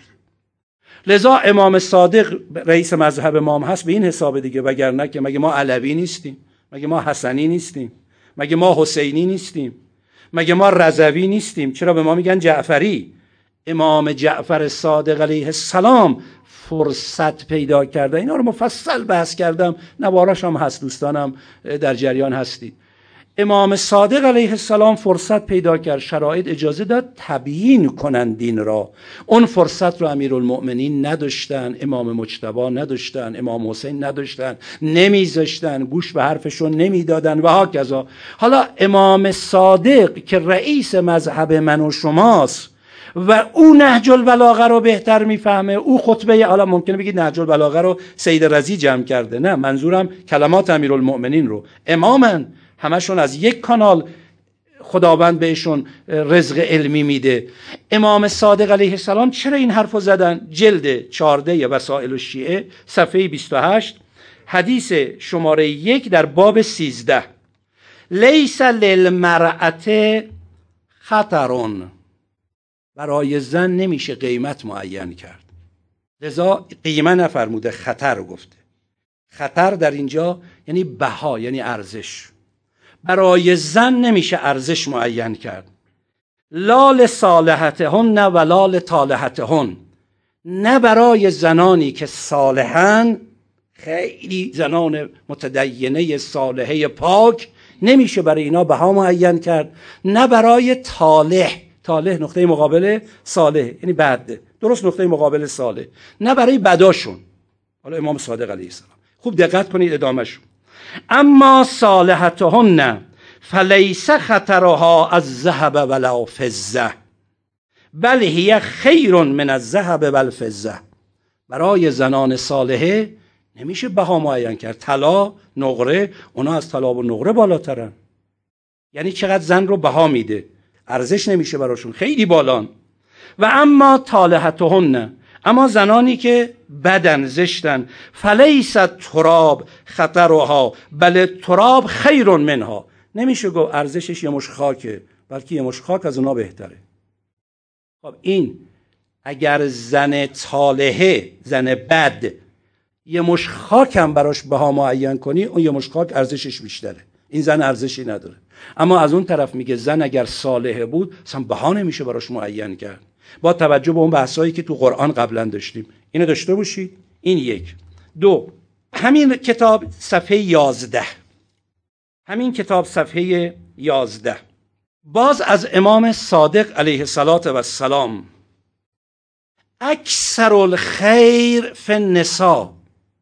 لذا امام صادق رئیس مذهب ما هست به این حساب دیگه، وگرنه که مگه ما علوی نیستیم؟ مگه ما حسنی نیستیم؟ مگه ما حسینی نیستیم؟ مگه ما رضوی نیستیم؟ چرا به ما میگن جعفری؟ امام جعفر صادق علیه السلام فرصت پیدا کرده. اینا رو مفصل بحث کردم، نواراش هم هست، دوستانم در جریان هستید. امام صادق علیه السلام فرصت پیدا کرد، شرایط اجازه داد تبیین کنن دین را. اون فرصت رو امیرالمؤمنین نداشتن، امام مجتبی نداشتن، امام حسین نداشتن، نمیذاشتن، گوش به حرفشون نمیدادن و هاکذا. حالا امام صادق که رئیس مذهب من و شماست و او نهج البلاغه رو بهتر میفهمه، او خطبه، حالا ممکنه بگید نهج البلاغه رو سید رضی جمع کرده، نه، منظورم کلمات امیرالمؤمنین رو. امامن، همشون از یک کانال خداوند بهشون رزق علمی میده. امام صادق علیه السلام چرا این حرفو زدن؟ جلد 14 وسائل الشیعه صفحه 28 حدیث شماره 1 در باب 13 لیس للمرأة خطرون، برای زن نمیشه قیمت معین کرد. لذا قیمه نفرموده، خطر گفته. خطر در اینجا یعنی بها، یعنی ارزش. برای زن نمیشه ارزش معین کرد. لا لصالحتهن ولا لطالحتهن، نه برای زنانی که صالحن، خیلی زنان متدینه صالحه پاک، نمیشه برای اینا بها معین کرد، نه برای طالح نقطه مقابل صالح یعنی بد، درست نقطه مقابل صالح، نه برای بداشون. حالا امام صادق علیه السلام خوب دقت کنید ادامهشون. اما صالحتهن فلیس خطرها از ذهب ولا فضه بل هی خیر من الذهب والفضه، برای زنان صالحه نمیشه بها معین کرد. طلا، نقره، اونا از طلا و نقره بالاترن. یعنی چقدر زن رو بها میده، ارزش نمیشه براشون، خیلی بالان. و اما طالحتهن، اما زنانی که بدن، زشتن، فلیس تراب خطرها بل تراب خیر منها، نمیشه گفت ارزشش یه مش خاکه، بلکه یه مش خاک از اونا بهتره. خب این اگر زن طالحه، زن بد، یه مش خاک هم براش بها معین کنی، اون یه مش خاک ارزشش بیشتره، این زن ارزشی نداره. اما از اون طرف میگه زن اگر صالحه بود اصلا بها نمیشه براش معین کرد، با توجه به اون بحثایی که تو قرآن قبلا داشتیم. اینو داشته باشید. این یک. دو، همین کتاب صفحه 11، همین کتاب صفحه 11 باز از امام صادق علیه السلام، اکثر الخیر فی النساء،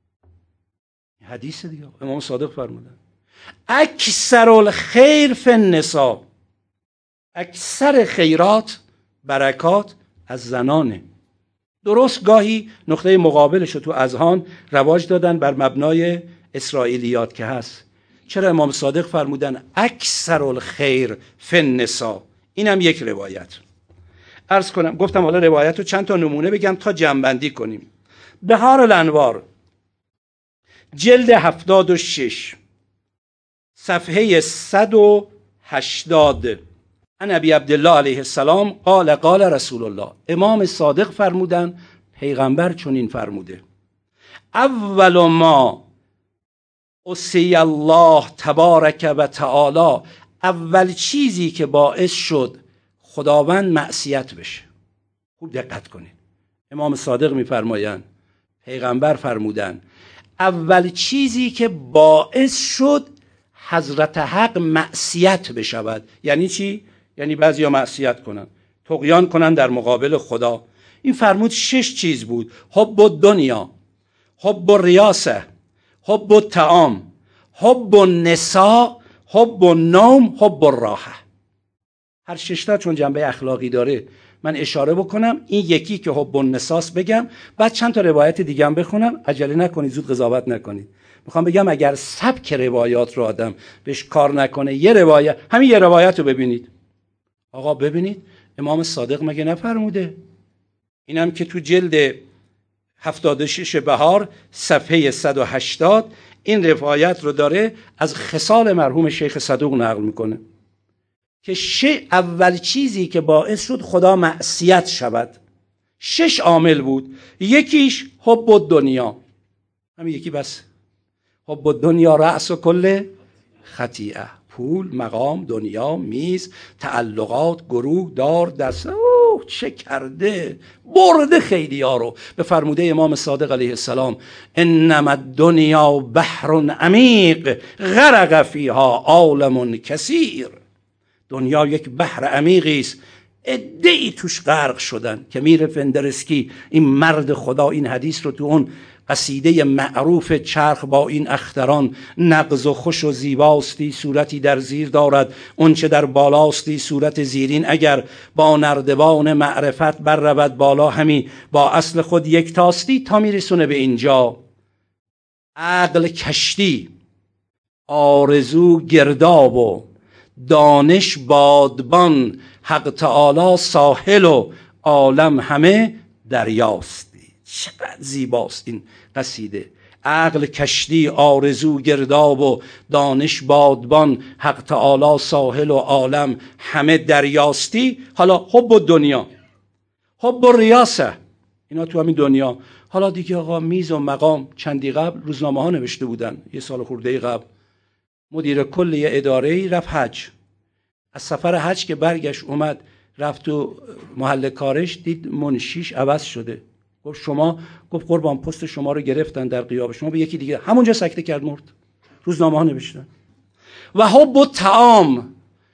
حدیث دیگه امام صادق فرمودن اکثر الخیر فی النساء، اکثر خیرات، برکات از زنانه. درست گاهی نقطه مقابلش رو تو اذهان رواج دادن بر مبنای اسرائیلیات که هست. چرا امام صادق فرمودن اکثر الخیر فی النساء؟ اینم یک روایت. عرض کنم، گفتم حالا روایت رو چند تا نمونه بگم تا جمع‌بندی کنیم. بهار الانوار جلد 76 صفحه 180 عن ابی عبدالله علیه السلام قال قال رسول الله، امام صادق فرمودن پیغمبر چنین فرموده: اول ما عصی الله تبارک و تعالی، اول چیزی که باعث شد خداوند معصیت بشه. خوب دقت کنید، امام صادق میفرمایند، پیغمبر فرمودن اول چیزی که باعث شد حضرت حق معصیت بشود. یعنی چی؟ یعنی بعضیا معصیت کنن، طغیان کنن در مقابل خدا. این فرمود 6 چیز بود: حب الدنیا، حب الریاسه، حب الطعام، حب النساء، حب النوم، حب الراحه. هر 6 تا چون جنبه اخلاقی داره من اشاره بکنم. این یکی که حب النساس بگم، بعد چند تا روایت دیگه هم بخونم. عجله نکنید، زود قضاوت نکنید. میخوام بگم اگر سبک روایات رو آدم بهش کار نکنه، همین یه روایت رو ببینید. آقا ببینید امام صادق مگه نفرموده؟ اینم که تو جلد 76 بهار صفحه 180 این روایت رو داره از خصال مرحوم شیخ صدوق نقل میکنه که اول چیزی که باعث شد خدا معصیت شود 6 عامل بود. یکیش حب الدنیا، همین یکی بس. حب الدنیا رأس کل خطیئه، پول، مقام، دنیا، میز، تعلقات، گروه، دار، دست. چه کرده برده خیلی ها رو. به فرموده امام صادق علیه السلام انما الدنیا بحر عمیق غرق فیها عالم کثیر. دنیا یک بحر عمیقی است، عده‌ای توش غرق شدن. که میر فندرسکی این مرد خدا این حدیث رو تو اون قصیده معروف چرخ با این اختران، نغز و خوش و زیباستی صورتی در زیر دارد، اون چه در بالاستی صورت زیرین، اگر با نردبان معرفت بر رود بالا، همی با اصل خود یک تاستی. تا میرسونه به اینجا عقل کشتی، آرزو گرداب و دانش بادبان، حق تعالی ساحل و عالم همه دریاستی. چقدر زیباست این قصیده. عقل کشتی، آرزو گرداب و دانش بادبان، حق تعالی ساحل و عالم همه دریاستی. حالا حب الدنیا، حب الریاسه، اینا تو همین دنیا. حالا دیگه آقا میز و مقام. چندی قبل روزنامه ها نوشته بودن، یه سال خورده قبل، مدیر کل یه اداره‌ای رفت حج. از سفر حج که برگشت اومد رفت تو محل کارش، دید منشیش عوض شده. گفت قربان پست شما رو گرفتن در غیاب شما به یکی دیگه. همونجا سکته کرد مرد. روزنامه ها نوشتن. و حب الطعام،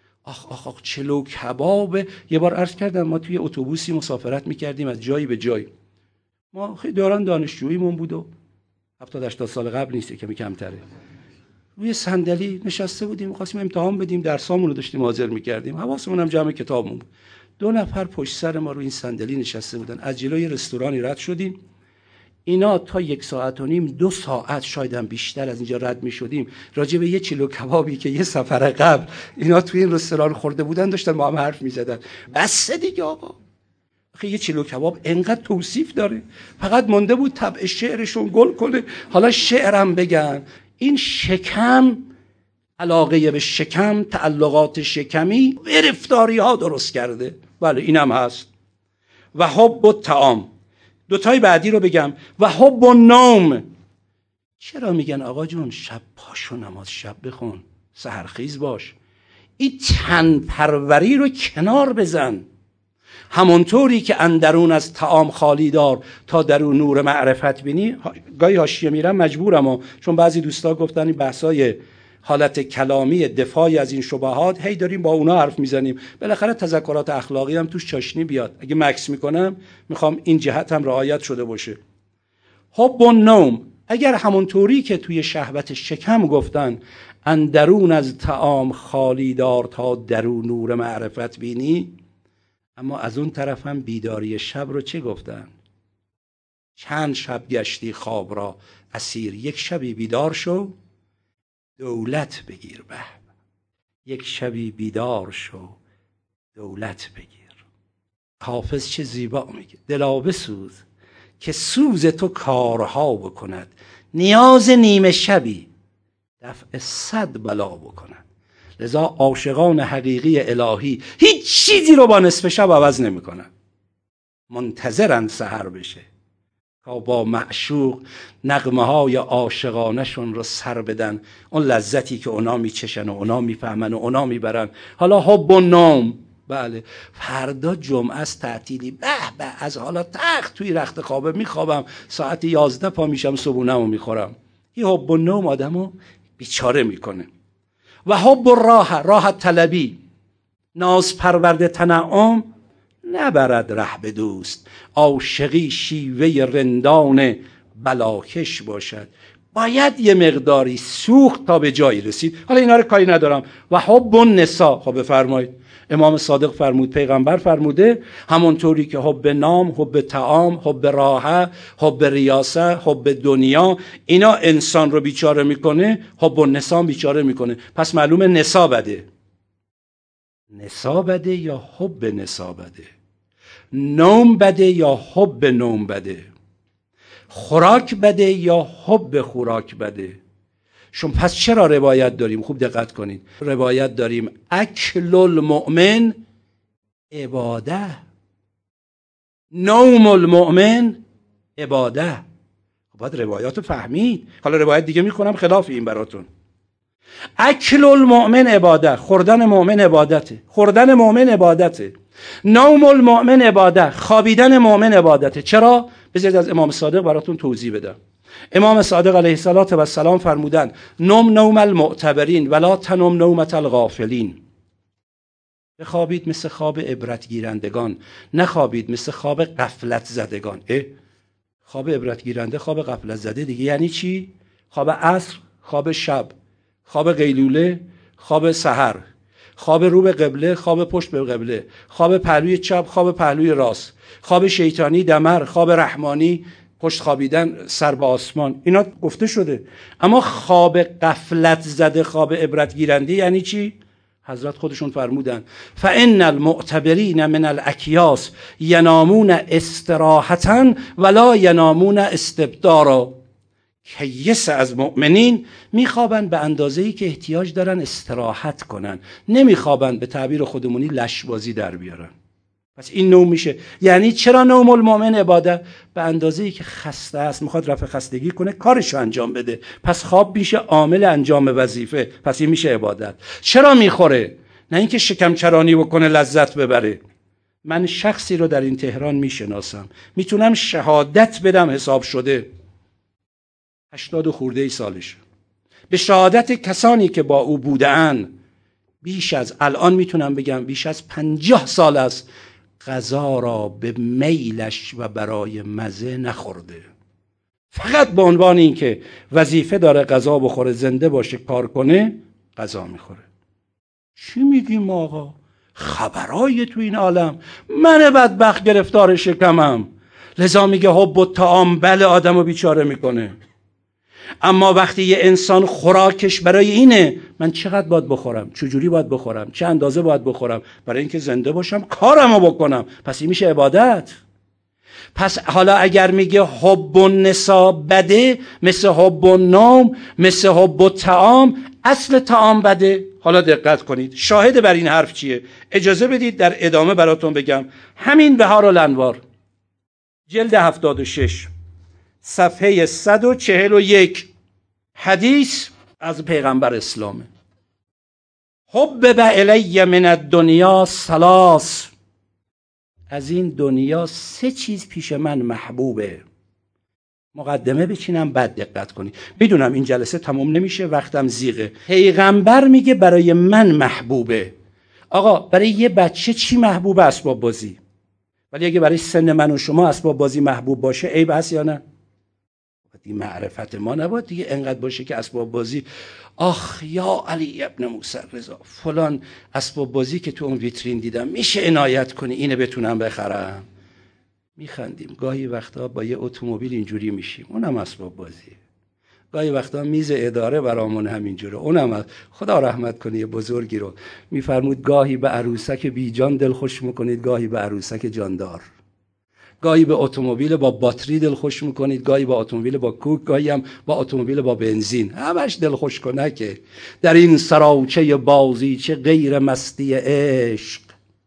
آخ چلو کباب. یه بار عرض کردم ما توی اتوبوسی مسافرت میکردیم از جایی به جایی. ما خیلی دوران دانشجوییمون بود و 70-80 سال قبل نیست، کمی کمتره. روی صندلی نشسته بودیم، می‌خواستیم امتحان بدیم، درسامون رو داشتیم حاضر می‌کردیم، حواسمون هم جمع کتابمون بود. 2 نفر پشت سر ما روی این صندلی نشسته بودن. از جلوی رستورانی رد شدیم. اینا تا 1 ساعت و نیم 2 ساعت شاید هم بیشتر از اینجا رد می‌شدیم، راجع به یه چلو کبابی که یه سفر قبل اینا توی این رستوران خورده بودن داشتن با هم حرف می‌زدن. بس دیگه آقا، آخه یه چلو کباب انقدر توصیف داره، فقط مونده بود طبع شعرشون گل کنه. حالا شعرم بگن. این شکم، علاقه به شکم، تعلقات شکمی، گرفتاری ها درست کرده. بله اینم هست. و حب الطعام. 2 تای بعدی رو بگم. و حب النوم. چرا میگن آقا جون شب پاشو نماز شب بخون، سحرخیز باش، این تن پروری رو کنار بزن. همونطوری که اندرون از طعام خالی دار تا درون نور معرفت بینی. گاهی حاشیه میرم مجبورم چون بعضی دوستا گفتن این بحثای حالت کلامی دفاعی از این شبهات هی داریم با اونا حرف میزنیم، بالاخره تذکرات اخلاقی هم توش چاشنی بیاد. اگه مکس میکنم میخوام این جهت هم رعایت شده باشه. حب النوم، اگر همونطوری که توی شهوت شکم گفتن اندرون از طعام خالی دار تا درون نور معرفت بینی، اما از اون طرف هم بیداری شب رو چه گفتن؟ چند شب گشتی خواب را اسیر، یک شبی بیدار شو دولت بگیر. به یک شبی بیدار شو دولت بگیر. حافظ چه زیبا میگه، دلا بسوز که سوز تو کارها بکند، نیاز نیمه شبی دفع 100 بلا بکند. لذا عاشقان حقیقی الهی هیچ چیزی رو با نصف شب عوض نمی کنن، منتظرن سحر بشه تا با معشوق نغمه های عاشقانه شون رو سر بدن، اون لذتی که اونا میچشن و اونا میفهمن و اونا میبرن. حالا حب النوم، بله فردا جمعه است تعطیلی، به از حالا تخت توی رخت خوابه میخوابم، ساعت 11 پا میشم صبحونه‌مو میخورم. این حب النوم آدمو بیچاره میکنه. و حب الراحه، راحت طلبی، ناز پرورد تنعم نبرد ره به دوست، عاشقی شیوه رندان بلاکش باشد. باید یه مقداری سوخت تا به جایی رسید. حالا اینا رو کاری ندارم. و حب النساء، خب بفرمایید، امام صادق فرمود، پیغمبر فرموده، همونطوری که حب نام، حب طعام، حب راحه، حب ریاسه، حب دنیا، اینا انسان رو بیچاره میکنه، حب النساء بیچاره میکنه. پس معلومه نساء بده. نساء بده یا حب نساء بده؟ نوم بده یا حب نوم بده؟ خوراک بده یا حب خوراک بده؟ پس چرا روایت داریم؟ خوب دقت کنید. روایت داریم اکل المؤمن عباده، نوم المؤمن عباده. باید روایات رو فهمید. حالا روایت دیگه میکنم خلاف این براتون. اکل المؤمن عباده، خوردن مؤمن عبادته، خوردن مؤمن عبادته. نوم المؤمن عباده، خوابیدن مؤمن عبادته. چرا؟ بذارید از امام صادق براتون توضیح بدم. امام صادق علیه السلام فرمودن نم نوم المعتبرین ولا تنم نومة الغافلین. بخوابید مثل خواب عبرت گیرندگان، نخوابید مثل خواب غفلت زدگان. خواب عبرت گیرنده، خواب غفلت زده دیگه یعنی چی؟ خواب عصر، خواب شب، خواب قیلوله، خواب سحر، خواب رو به قبله، خواب پشت به قبله، خواب پهلوی چپ، خواب پهلوی راست، خواب شیطانی دمر، خواب رحمانی پشت خوابیدن سر به آسمان. اینا گفته شده. اما خواب غفلت زده، خواب عبرت گیرنده یعنی چی؟ حضرت خودشون فرمودن فان المعتبرین من الاکیاس ینامون استراحتا ولا ینامون استبدارا. کیس از مؤمنین میخوابن به اندازه‌ای که احتیاج دارن استراحت کنن، نمیخوابن به تعبیر خودمونی لشبازی در بیارن. پس این نوم میشه. یعنی چرا نوم المؤمن عباده؟ به اندازه‌ای که خسته است، میخواد رفع خستگی کنه، کارشو انجام بده، پس خواب میشه عامل انجام وظیفه، پس این میشه عبادت. چرا میخوره؟ نه اینکه شکم چرانی بکنه لذت ببره. من شخصی رو در این تهران میشناسم، میتونم شهادت بدم، حساب شده 80 خورده ای سالشه، به شهادت کسانی که با او بودن بیش از، الان میتونم بگم بیش از 50 سال است غذا را به میلش و برای مزه نخورده. فقط به عنوان این که وظیفه داره غذا بخوره، زنده باشه، کار کنه، غذا میخوره. چی میگیم آقا؟ خبرای تو این عالم. من بدبخت گرفتار شکمم، لذا میگه حب الطعام، بله آدمو بیچاره میکنه. اما وقتی یه انسان خوراکش برای اینه من چقدر باید بخورم، چجوری باید بخورم، چه اندازه باید بخورم برای اینکه زنده باشم، کارمو بکنم، پس این میشه عبادت. پس حالا اگر میگه حب النساء بده، مثل حب النوم، مثل حب الطعام، اصل طعام بده. حالا دقت کنید، شاهد بر این حرف چیه؟ اجازه بدید در ادامه براتون بگم. همین بهارالانوار جلد 76 صفحه 141 حدیث از پیغمبر اسلامه. حبب الی من الدنیا ثلاث، از این دنیا 3 چیز پیش من محبوبه. مقدمه بچینم بعد دقت کنید. میدونم این جلسه تمام نمیشه، وقتم زیغه. پیغمبر میگه برای من محبوبه. آقا برای یه بچه چی محبوبه؟ اسباب بازی. ولی اگه برای سن من و شما اسباب بازی محبوب باشه عیب هست یا نه؟ این معرفت ما نباید دیگه انقدر باشه که اسباب بازی، آخ یا علی ابن موسی رضا، فلان اسباب بازی که تو اون ویترین دیدم، میشه عنایت کنی اینه بتونم بخرم؟ میخندیم. گاهی وقتا با یه اتومبیل اینجوری میشیم، اونم اسباب بازیه. گاهی وقتا میز اداره برامون همینجوره، اونم خدا رحمت کنه یه بزرگی رو میفرمود گاهی به عروسک بی جان دل خوش میکنید، گاهی به عروسک جاندار. گاهی به اتومبیل با باتری دل خوش میکنید، گاهی با اتومبیل با کوک، گاهی هم با اتومبیل با بنزین. همش دل خوش کنکه. در این سراچه بازیچه غیر مستی عشق،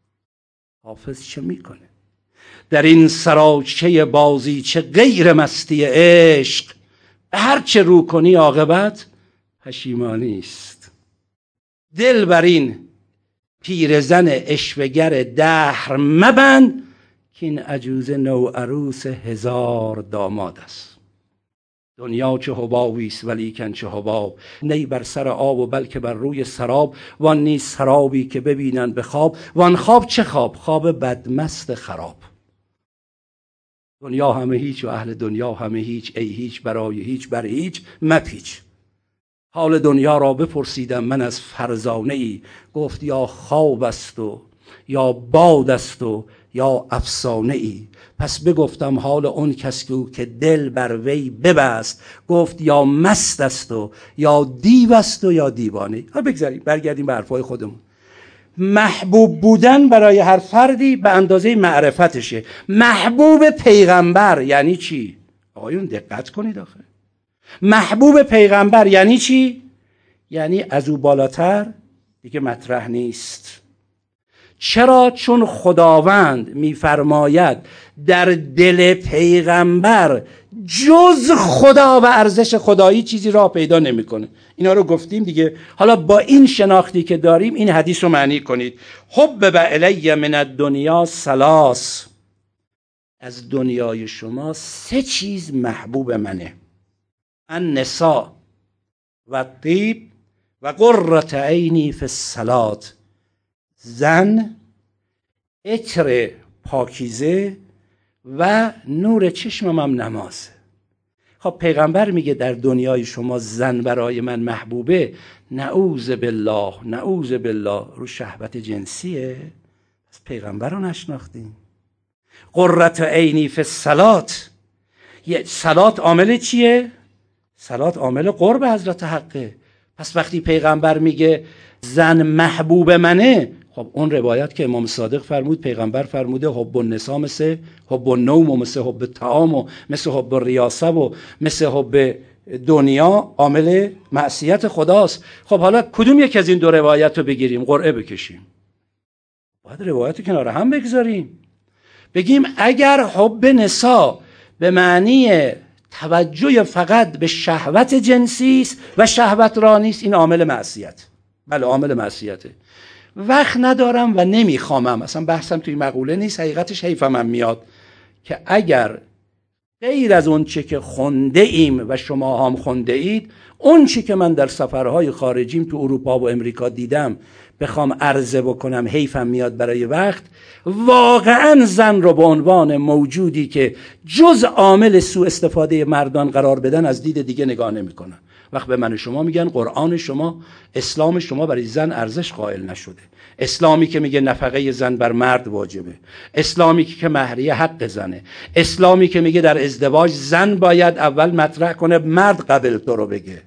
حافظ چه میکنه؟ در این سراچه بازیچه غیر مستی عشق، هر چه رو کنی عاقبت پشیمانی است. دل بر این پیرزن اشوه‌گر دهر مبند، که این عجوز نوعروس 1000 داماد است. دنیا چه حبابی است ولیکن چه حباب، نی بر سر آب و بلکه بر روی سراب، وان نیست سرابی که ببینن به خواب، وان خواب چه خواب؟ خواب بدمست خراب. دنیا همه هیچ و اهل دنیا همه هیچ، ای هیچ برای هیچ بر هیچ مپیچ. حال دنیا را بپرسیدم من از فرزانه ای، گفت یا خواب است و یا باد است و یا افسانه ای. پس بگفتم حال اون کس که دل بر وی ببست، گفت یا مست است و یا دیو است و یا دیوانه. ها بگذاریم برگردیم به حرفای خودمون. محبوب بودن برای هر فردی به اندازه معرفتشه. محبوب پیغمبر یعنی چی؟ آقایون دقت کنید آخه. محبوب پیغمبر یعنی چی؟ یعنی از او بالاتر دیگه مطرح نیست. چرا؟ چون خداوند میفرماید در دل پیغمبر جز خدا و ارزش خدایی چیزی را پیدا نمیکنه. اینا رو گفتیم دیگه. حالا با این شناختی که داریم این حدیث رو معنی کنید. حبب الی من الدنیا ثلاث، از دنیای شما 3 چیز محبوب منه: النساء و الطیب و قرة عینی فی الصلاة. زن، عطر پاکیزه و نور چشمم هم نمازه. خب پیغمبر میگه در دنیای شما زن برای من محبوبه، نعوذ بالله نعوذ بالله رو شهوت جنسیه. پس پیغمبر رو نشناختیم. قرة عینی فی الصلاة، صلات عامل چیه؟ صلات عامل قرب حضرت حقه. پس وقتی پیغمبر میگه زن محبوب منه، خب اون روایت که امام صادق فرمود، پیغمبر فرموده حب النساء مثل حب النوم و مثل حب الطعام و مثل حب الریاسه و مثل حب دنیا عامل معصیت خداست. خب حالا کدوم یک از این 2 روایت رو بگیریم قرعه بکشیم؟ باید روایت کنار هم بگذاریم، بگیم اگر حب نساء به معنی توجه فقط به شهوت جنسی است و شهوت را نیست، این عامل معصیت. بله عامل معصیته. وقت ندارم و نمیخوامم، اصلا بحثم توی مقوله نیست، حقیقتش حیفم هم میاد که اگر غیر از اون چه که خونده ایم و شما هم خونده اید، اون چی که من در سفرهای خارجیم تو اروپا و امریکا دیدم بخوام عرضه بکنم حیفم میاد برای وقت. واقعا زن رو به عنوان موجودی که جز عامل سوء استفاده مردان قرار بدن از دید دیگه نگاه نمیکنن. وقت به من شما میگن قرآن شما، اسلام شما برای زن ارزش قائل نشده. اسلامی که میگه نفقه زن بر مرد واجبه، اسلامی که مهریه حق زنه، اسلامی که میگه در ازدواج زن باید اول مطرح کنه مرد قبل تو رو بگه.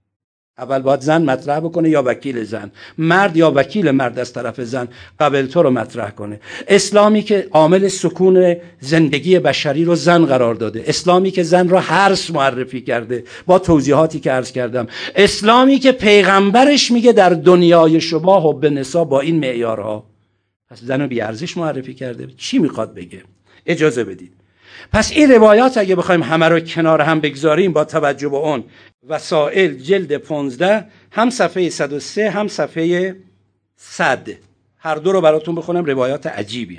اول باید زن مطرح بکنه یا وکیل زن، مرد یا وکیل مرد از طرف زن قبل تو رو مطرح کنه. اسلامی که عامل سکون زندگی بشری رو زن قرار داده، اسلامی که زن رو حرص معرفی کرده با توضیحاتی که عرض کردم، اسلامی که پیغمبرش میگه در دنیای شما حب نساء با این معیارها. پس زن رو بی ارزش معرفی کرده. چی میخواد بگه؟ اجازه بدید. پس این روایات اگه بخوایم همه رو کنار هم بگذاریم با توجه به اون وسائل جلد 15 هم صفحه 103 هم صفحه 100، هر دو رو براتون بخونم، روایات عجیبیه.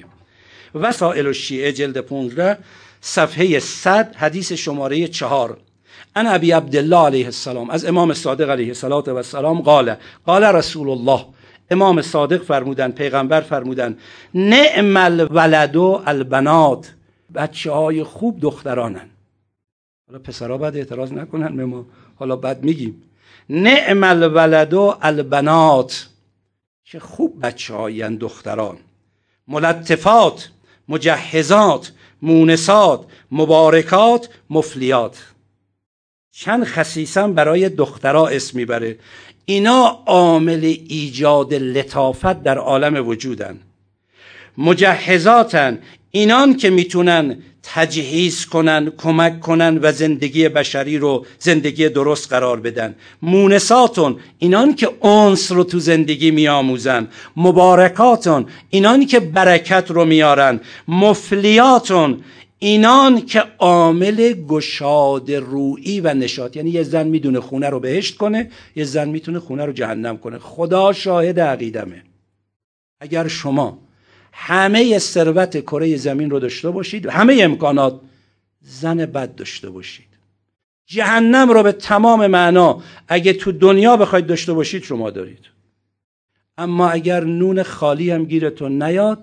وسائل الشیعه جلد 15 صفحه 100 حدیث شماره 4 ان ابی عبدالله علیه السلام، از امام صادق علیه السلام قال رسول الله، امام صادق فرمودن، پیغمبر فرمودن نعم الولد البنات، بچه های خوب دخترانن. حالا پسرها باید اعتراض نکنن به ما، حالا بعد میگیم نعم الولد البنات، چه خوب بچه هایین دختران. ملطفات، مجهزات، مونسات، مبارکات، مفلیات. چند خصیصا برای دخترها اسم میبره. اینا عامل ایجاد لطافت در عالم وجودن. مجهزاتن، اینان که میتونن تجهیز کنن، کمک کنن و زندگی بشری رو زندگی درست قرار بدن. مونساتون، اینان که انس رو تو زندگی میآموزن. مبارکاتون، اینان که برکت رو میارن. مفلیاتون، اینان که عامل گشاد روئی و نشاط، یعنی یه زن میدونه خونه رو بهشت کنه، یه زن میتونه خونه رو جهنم کنه. خدا شاهد عقیدمه، اگر شما همه ثروت کره زمین رو داشته باشید، همه امکانات، زن بد داشته باشید، جهنم رو به تمام معنا اگه تو دنیا بخواید داشته باشید شما دارید. اما اگر نون خالی هم گیرتون نیاد،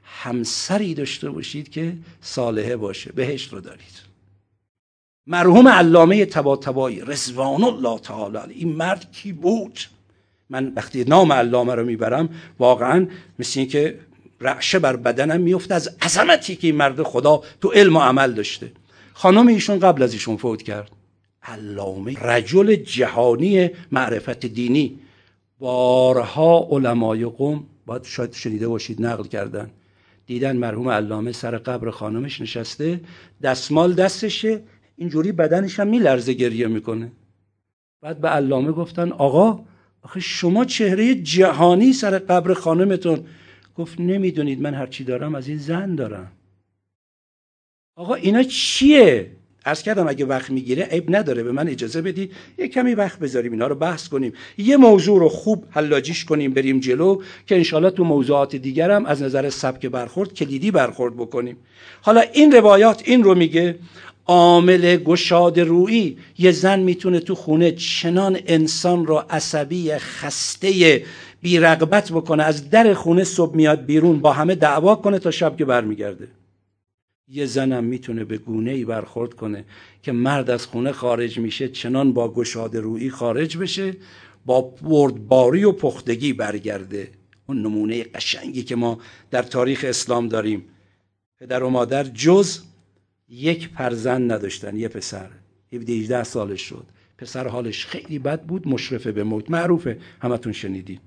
همسری داشته باشید که صالحه باشه، بهشت رو دارید. مرحوم علامه طباطبایی رضوان الله تعالی علیه، این مرد کی بود؟ من وقتی نام علامه رو میبرم واقعا مثل این که رعشه بر بدنم میفته از عظمتی که این مرد خدا تو علم و عمل داشته. خانم ایشون قبل از ایشون فوت کرد. علامه، رجل جهانی معرفت دینی. بارها علمای قوم، باید شاید شنیده باشید، نقل کردن دیدن مرحوم علامه سر قبر خانمش نشسته، دستمال دستشه، اینجوری بدنش هم میلرزه، گریه میکنه. بعد به علامه گفتن آقا آخه شما چهره جهانی سر قبر خانمتون. گفت نمیدونید من هرچی دارم از این زن دارم. آقا اینا چیه؟ عرض کردم اگه وقت میگیره عیب نداره به من اجازه بدید یه کمی وقت بذاریم اینا رو بحث کنیم، یه موضوع رو خوب حلاجیش کنیم بریم جلو که انشالله تو موضوعات دیگر هم از نظر سبک برخورد کلیدی برخورد بکنیم. حالا این روایات این رو میگه عامل گشاد رویی، یه زن میتونه تو خونه چنان انسان رو عصبی خسته بی رغبت بکنه، از در خونه صبح میاد بیرون با همه دعوا کنه تا شب که برمیگرده. یه زنم میتونه به گونه‌ای برخورد کنه که مرد از خونه خارج میشه چنان با گشاد رویی خارج بشه، با بردباری و پختگی برگرده. اون نمونه قشنگی که ما در تاریخ اسلام داریم، پدر و مادر جز یک فرزند نداشتن، یه پسر 17-18 سالش شد، پسر حالش خیلی بد بود، مشرف به موت، معروفه همتون شنیدین.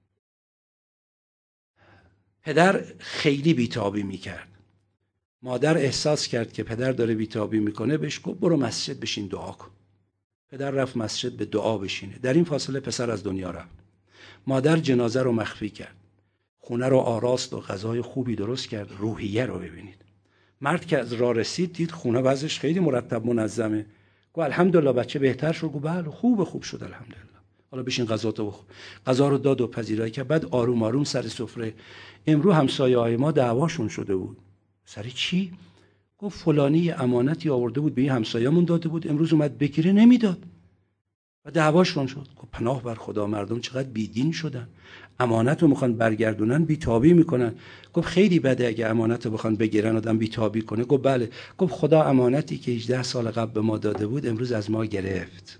پدر خیلی بیتابی میکرد. مادر احساس کرد که پدر داره بیتابی میکنه، بهش گفت برو مسجد بشین دعا کن. پدر رفت مسجد به دعا بشینه. در این فاصله پسر از دنیا رفت. مادر جنازه رو مخفی کرد، خونه رو آراست و غذای خوبی درست کرد. روحیه رو ببینید. مرد که از راه رسید دید خونه وضعش خیلی مرتب منظمه. گفت الحمدلله بچه بهتر شد. گفت بله خوب شد الحمدلله. حالا بشین غذاتو بخور. غذا رو داد و پذیرایی کرد. بعد آروم آروم سر سفره. امروز همسایه‌های ما دعواشون شده بود. سری چی؟ گفت فلانی امانتی آورده بود به این همسایه‌مون داده بود، امروز اومد بگیره نمیداد و دعواشون شد. گفت پناه بر خدا، مردم چقدر بیدین شدن، امانت رو میخوان برگردونن بیتابی میکنن. گفت خیلی بده اگه امانت رو بخوان بگیرن آدم بیتابی کنه. گفت بله. گفت خدا امانتی که 18 سال قبل به ما داده بود امروز از ما گرفت.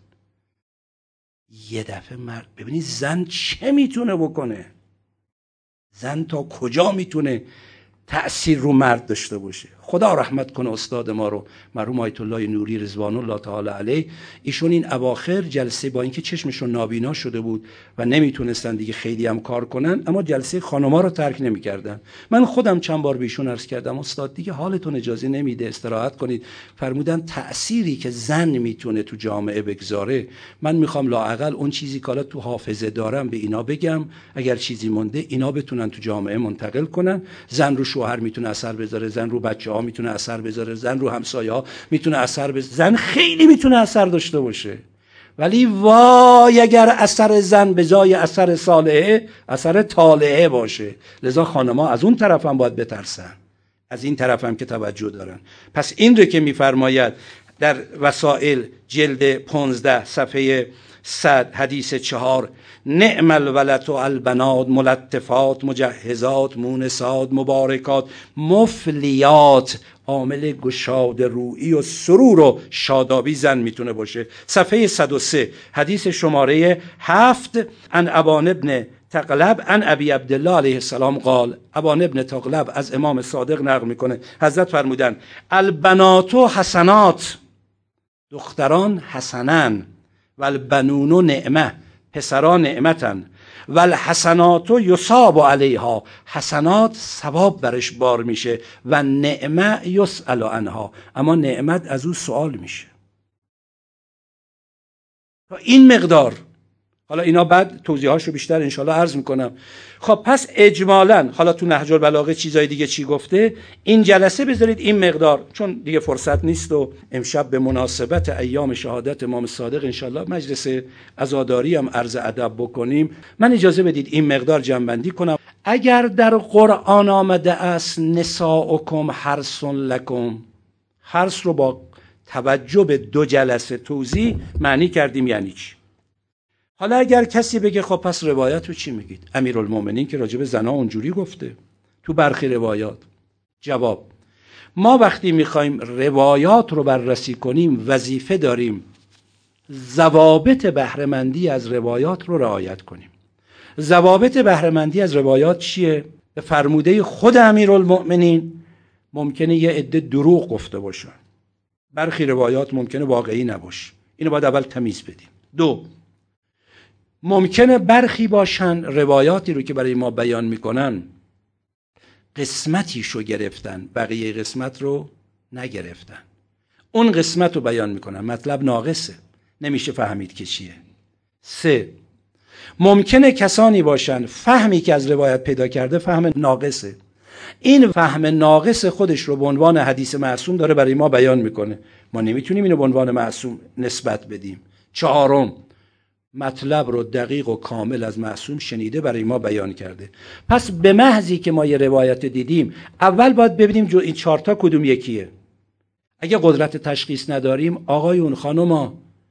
یه دفعه مرد، ببینید زن چه میتونه بکنه، زن تا کجا میتونه تأثیر رو مرد داشته باشه. خدا رحمت کنه استاد ما رو، مرحوم آیت الله نوری رضوان الله تعالی علیه. ایشون این اواخر جلسه با اینکه چشمشون نابینا شده بود و نمیتونستن دیگه خیلی هم کار کنن، اما جلسه خانوما رو ترک نمیکردن. من خودم چند بار به ایشون عرض کردم استاد دیگه حالتون اجازه نمیده استراحت کنید. فرمودن تأثیری که زن میتونه تو جامعه بگذاره، من میخوام لااقل اون چیزی که حالا تو حافظه دارم به اینا بگم، اگر چیزی مونده اینا بتونن تو جامعه منتقل کنن. زن رو شوهر میتونه اثر بذاره، زن رو بچه‌ها میتونه اثر بذاره، زن رو همسایه‌ها میتونه اثر بذاره، زن خیلی میتونه اثر داشته باشه. ولی وای اگر اثر زن به جای اثر صالحه اثر طالعه باشه. لذا خانم‌ها از اون طرف هم باید بترسن، از این طرف هم که توجه دارن. پس این رو که میفرماید در وسائل جلد 15 صفحه 100 حدیث 4 نعم الولد و البنات ملطفات مجهزات مونسات مبارکات مفلیات، عامل گشاد رویی و سرور و شادابی زن میتونه باشه. صفحه 103 حدیث شماره 7 عن ابان ابن تغلب عن ابی عبدالله علیه السلام قال، ابان ابن تغلب از امام صادق نقل میکنه حضرت فرمودن البنات حسنات، دختران حسنن، و البنون نعمه، پسران نعمتن، و الحسنات یصاب علیها، حسنات ثواب برش بار میشه، و نعمه یسأل عنها، اما نعمت از او سوال میشه. تا این مقدار. حالا اینا بعد توضیحاشو بیشتر انشالله عرض میکنم. خب پس اجمالاً حالا تو نهج البلاغه چیزای دیگه چی گفته، این جلسه بذارید این مقدار، چون دیگه فرصت نیست و امشب به مناسبت ایام شهادت امام صادق انشالله مجلس عزاداری هم عرض ادب بکنیم. من اجازه بدید این مقدار جمع‌بندی کنم. اگر در قرآن آمده است نساؤکم حرث لکم، حرث رو با توجه به 2 جلسه توضیح معنی کردیم یعنی چی. حالا اگر کسی بگه خب پس روایت رو چی میگید؟ امیرالمومنین که راجب زنا اونجوری گفته، تو برخی روایات. جواب: ما وقتی میخوایم روایات رو بررسی کنیم وظیفه داریم ضوابط بهره‌مندی از روایات رو رعایت کنیم. ضوابط بهره‌مندی از روایات چیه؟ به فرموده خود امیرالمؤمنین ممکنه یه عده دروغ گفته باشن، برخی روایات ممکنه واقعی نباشه، اینو باید اول تمیز بدیم. دو، ممکنه برخی باشن روایاتی رو که برای ما بیان میکنن قسمتیشو گرفتن، بقیه قسمت رو نگرفتن، اون قسمت رو بیان میکنن، مطلب ناقصه، نمیشه فهمید که چیه. سه، ممکنه کسانی باشن فهمی که از روایت پیدا کرده فهم ناقصه، این فهم ناقص خودش رو به عنوان حدیث معصوم داره برای ما بیان میکنه، ما نمیتونیم اینو به عنوان معصوم نسبت بدیم. چهارم، مطلب رو دقیق و کامل از معصوم شنیده برای ما بیان کرده. پس به محضی که ما یه روایت دیدیم اول باید ببینیم این چهارتا کدوم یکیه. اگه قدرت تشخیص نداریم آقایون خانوما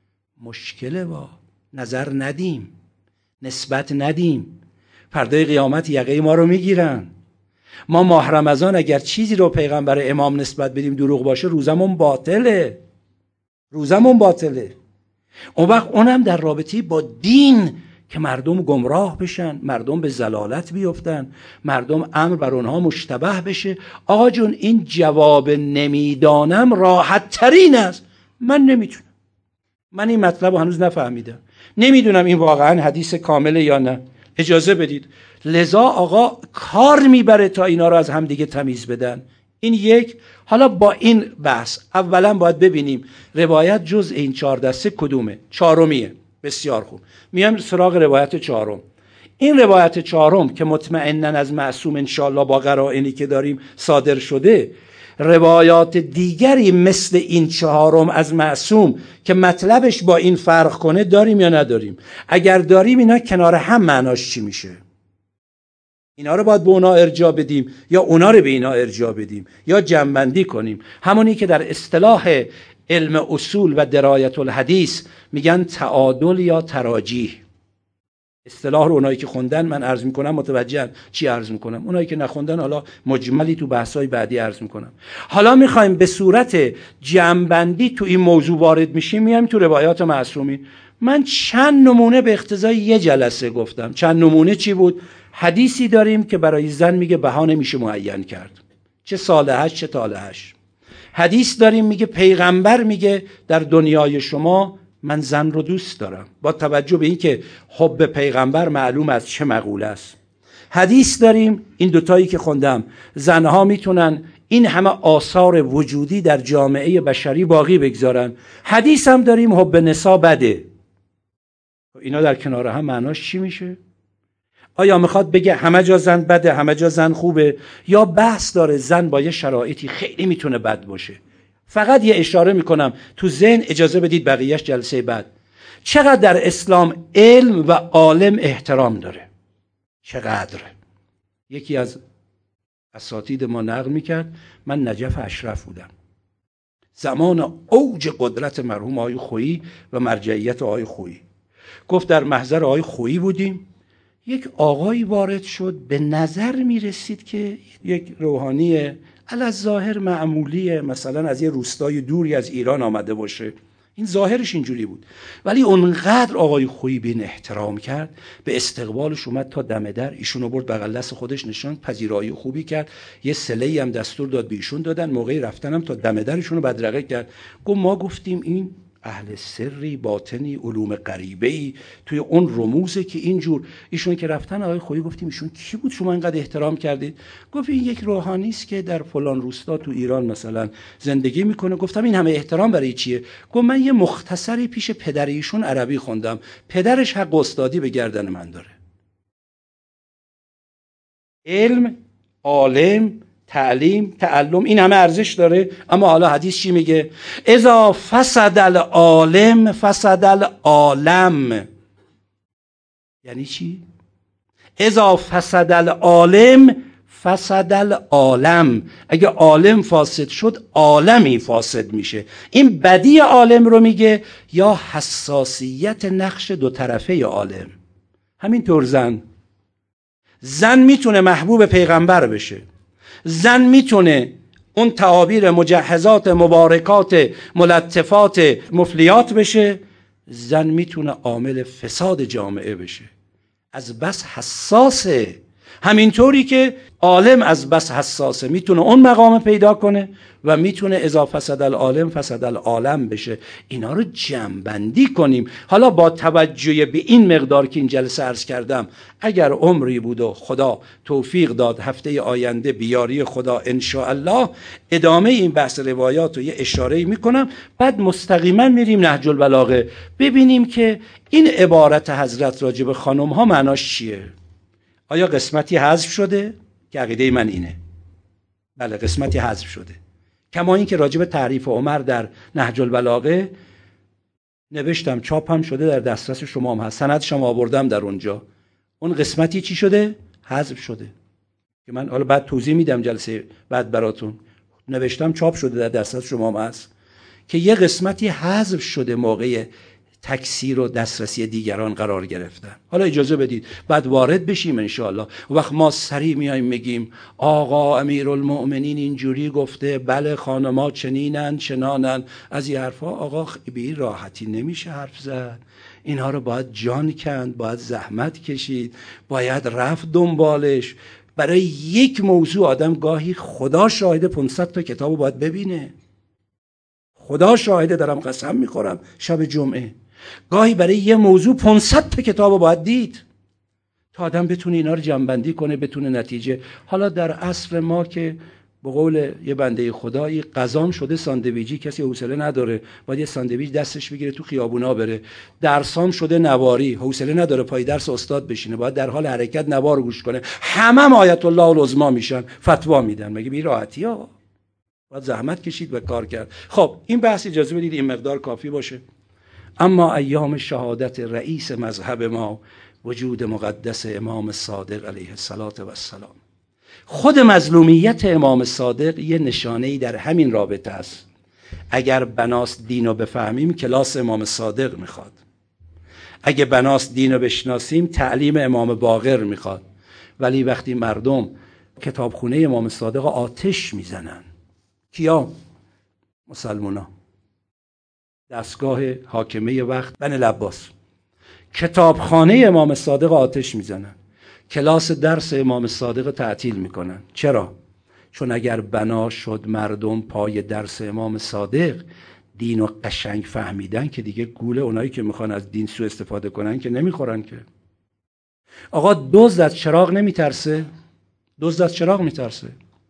مشکله، با نظر ندیم، نسبت ندیم، فردای قیامت یقه ما رو میگیرن. ما ماه رمضان اگر چیزی رو پیغمبر امام نسبت بدیم دروغ باشه روزمون باطله، روزمون باطله. اون وقت اونم در رابطه با دین که مردم گمراه بشن، مردم به ضلالت بیفتن، مردم امر بر اونها مشتبه بشه. آقا جون این جواب نمیدانم راحت ترین است. من نمیتونم، من این مطلب رو هنوز نفهمیدم، نمیدونم این واقعا حدیث کامله یا نه، اجازه بدید. لذا آقا کار میبره تا اینا رو از همدیگه تمیز بدن. این یک. حالا با این بحث اولا باید ببینیم روایت جز این 4 دسته کدومه؟ چهارمیه. بسیار خوب، میام سراغ روایت چهارم. این روایت چهارم که مطمئناً از معصوم انشاءالله با قرائنی که داریم صادر شده، روایات دیگری مثل این چهارم از معصوم که مطلبش با این فرق کنه داریم یا نداریم؟ اگر داریم اینا کنار هم معناش چی میشه؟ اینا رو باید به اونا ارجاع بدیم یا اونا رو به اینا ارجاع بدیم یا جمع‌بندی کنیم؟ همونی که در اصطلاح علم اصول و درایت الحدیث میگن تعادل یا تراجیح. اصطلاح رو اونایی که خوندن من عرض میکنم متوجهن چی عرض میکنم، اونایی که نخوندن حالا مجملی تو بحث‌های بعدی عرض میکنم. حالا میخوایم به صورت جمع‌بندی تو این موضوع وارد میشیم، میایم تو روایات معصومین. من چند نمونه به اقتضای یه جلسه گفتم. چند نمونه چی بود؟ حدیثی داریم که برای زن میگه بها نمیشه معین کرد، چه صالحش چه طالحش. حدیث داریم میگه پیغمبر میگه در دنیای شما من زن رو دوست دارم، با توجه به اینکه حب پیغمبر معلوم از چه مقوله است. حدیث داریم این دوتایی که خوندم، زنها میتونن این همه آثار وجودی در جامعه بشری باقی بگذارن. حدیث هم داریم حب نساء بده. اینا در کنار هم معناش چی میشه؟ آیا میخواد بگه همه جا زن بده همه جا زن خوبه، یا بحث داره زن با یه شرایطی خیلی میتونه بد باشه؟ فقط یه اشاره میکنم تو ذهن، اجازه بدید بقیهش جلسه بعد. چقدر در اسلام علم و عالم احترام داره، چقدر. یکی از اساتید ما نقل میکرد، من نجف اشرف بودم زمان اوج قدرت مرحوم آقای خویی و مرجعیت آقای خویی. گفت در محضر آقای خویی بودیم، یک آقایی وارد شد، به نظر میرسید که یک روحانی الظاهر معمولیه، مثلا از یه روستای دوری از ایران آمده باشه، این ظاهرش اینجوری بود. ولی اونقدر آقای خویی بین احترام کرد، به استقبالش اومد تا دم در، ایشونو برد بغل دست خودش نشاند، پذیرایی خوبی کرد، یه صله‌ای هم دستور داد به ایشون دادن، موقعی رفتنم تا دم در ایشونو بدرقه کرد. گفت ما گفتیم این اهل سری باطنی علوم غریبه‌ای توی اون رموزه که اینجور. ایشون که رفتن آقای خویی گفتیم ایشون کی بود شما اینقدر احترام کردید؟ گفت این یک روحانی است که در فلان روستا تو ایران مثلا زندگی میکنه. گفتم این همه احترام برای چیه؟ گفت من یه مختصری پیش پدر ایشون عربی خوندم، پدرش حق استادی به گردن من داره. علم، عالم، تعلیم، تعلم، این همه ارزش داره. اما حالا حدیث چی میگه؟ اذا فسد العالم فسد العالم. یعنی چی؟ اذا فسد العالم فسد العالم. اگه عالم فاسد شد عالمی فاسد میشه. این بدی عالم رو میگه یا حساسیت نقش دو طرفه عالم. همین طور زن زن میتونه محبوب پیغمبر بشه، زن میتونه اون تعابیر مجهزات مبارکات ملطفات مفلیات بشه، زن میتونه عامل فساد جامعه بشه. از بس حساسه. همینطوری که عالم از بس حساسه میتونه اون مقام پیدا کنه و میتونه اذا فسد العالم فسد العالم بشه. اینا رو جمع‌بندی کنیم. حالا با توجه به این مقدار که این جلسه عرض کردم، اگر عمری بود و خدا توفیق داد هفته آینده بیاری خدا انشاءالله ادامه این بحث روایات رو یه اشاره‌ای میکنم، بعد مستقیما میریم نهج البلاغه ببینیم که این عبارت حضرت راجع به خانم ها معناش چیه. آیا قسمتی حذف شده؟ که عقیده من اینه. بله، قسمتی حذف شده. کما این که راجع به تعریف عمر در نهج البلاغه نوشتم، چاپ هم شده، در دسترس شما هم هست، سندش هم آوردم در اونجا. اون قسمتی چی شده؟ حذف شده. که من حالا بعد توضیح میدم جلسه بعد براتون. نوشتم، چاپ شده، در دسترس شما هم هست که یه قسمتی حذف شده موقع تکثیر و دسترسی دیگران قرار گرفتن. حالا اجازه بدید بعد وارد بشیم انشاءالله. وقت ما سریع میایم میگیم آقا امیرالمؤمنین اینجوری گفته، بله خانما چنینن چنانن، از این حرفا آقا به این راحتی نمیشه حرف زد. اینها رو باید جان کند، باید زحمت کشید، باید رفت دنبالش. برای یک موضوع آدم گاهی خدا شاهده 500 تا کتابو باید ببینه. خدا شاهده، دارم قسم میخورم، شب جمعه گاهی برای یه موضوع 500 تا کتابو باید دید تا آدم بتونه اینا رو جمع‌بندی کنه، بتونه نتیجه. حالا در عصر ما که به قول یه بنده خدایی غذام شده ساندویجی، کسی حوصله نداره باید یه ساندویچ دستش بگیره تو خیابونا بره. درسام شده نواری، حوصله نداره پای درس استاد بشینه، باید در حال حرکت نوار گوش کنه. همم آیت الله العظما میشن، فتوا میدن. مگه بی راحتیه؟ باید زحمت کشید و کار کرد. خب این بحث اجازه بدید این مقدار کافی باشه. اما ایام شهادت رئیس مذهب ما، وجود مقدس امام صادق علیه السلام، خود مظلومیت امام صادق یه نشانه‌ای در همین رابطه است. اگر بناست دین رو بفهمیم کلاس امام صادق میخواد، اگه بناست دین رو بشناسیم تعلیم امام باقر میخواد. ولی وقتی مردم کتابخونه امام صادق آتش میزنن، کیا؟ مسلمونا، دستگاه حاکمه وقت بن العباس، کتابخانه امام صادق آتش میزنن، کلاس درس امام صادق تعطیل میکنن. چرا؟ چون اگر بنا شد مردم پای درس امام صادق دین و قشنگ فهمیدن که دیگه گول اونایی که میخوان از دین سوء استفاده کنن که نمیخورن که. آقا دزد از چراغ نمیترسه؟ دزد از چراغ میترسه.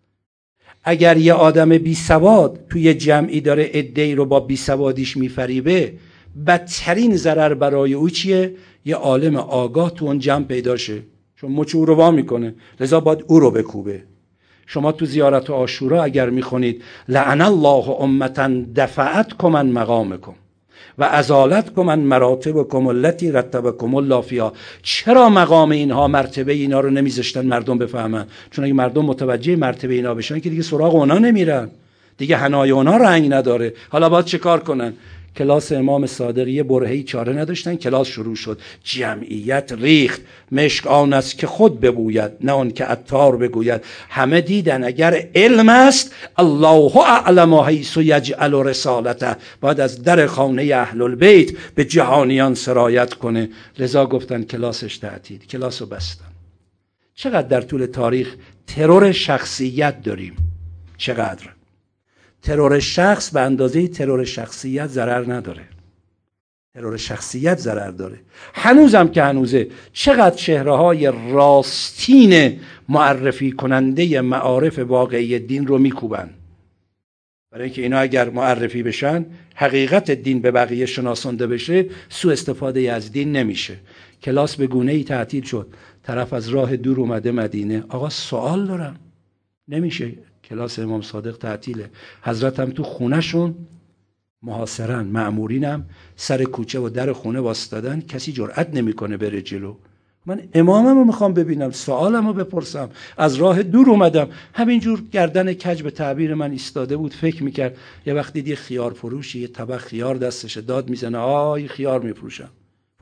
اگر یه آدم بی سواد توی جمعی داره عده‌ای رو با بی سوادیش میفریبه، بدترین ضرر برای او چیه؟ یه عالم آگاه تو اون جمع پیدا شه، چون مچ او رو وا میکنه، لذا باید او رو بکوبه. شما تو زیارت عاشورا اگر میخونید لعن الله امتا دفعتکم عن مقامکم و ازالتکم عن مراتبکم التي رتبکم الله فیها. چرا مقام اینها، مرتبه اینا رو نمیذاشتن مردم بفهمن؟ چون اگه مردم متوجه مرتبه اینا بشن که دیگه سراغ اونا نمیرن، دیگه حنای اونا رنگ نداره. حالا باید چه کار کنن؟ کلاس امام صادق یه برهه‌ای چاره نداشتن، کلاس شروع شد، جمعیت ریخت. مشک آن است که خود ببوید، نه آن که عطار بگوید. همه دیدن اگر علم است الله اعلم حیث یجعل رسالته، باید از در خانه اهل البیت به جهانیان سرایت کنه. لذا گفتن کلاسش تعطیل، کلاسو بستن. چقدر در طول تاریخ ترور شخصیت داریم؟ چقدر؟ ترور شخص به اندازه ترور شخصیت ضرر نداره. ترور شخصیت ضرر داره. هنوزم که هنوزه چقدر چهره‌های راستین معرفی کننده معارف واقعی دین رو میکوبن. برای اینکه اینا اگر معرفی بشن، حقیقت دین به بقیه شناسانده بشه، سوء استفاده از دین نمیشه. کلاس به گونه‌ای تعطیل شد، طرف از راه دور اومده مدینه، آقا سوال دارم، نمیشه، کلاس امام صادق تعطیله. حضرت هم تو خونهشون محاصرن، مأمورینم سر کوچه و در خونه واسطادن، کسی جرئت نمیکنه بره جلو. من امامم رو میخوام ببینم، سوالم رو بپرسم، از راه دور اومدم. همینجور گردن کج به تعبیر من ایستاده بود، فکر میکرد. یه وقت دید یه خیار فروشی یه طبق خیار دستشه، داد میزنه آی خیار میفروشم.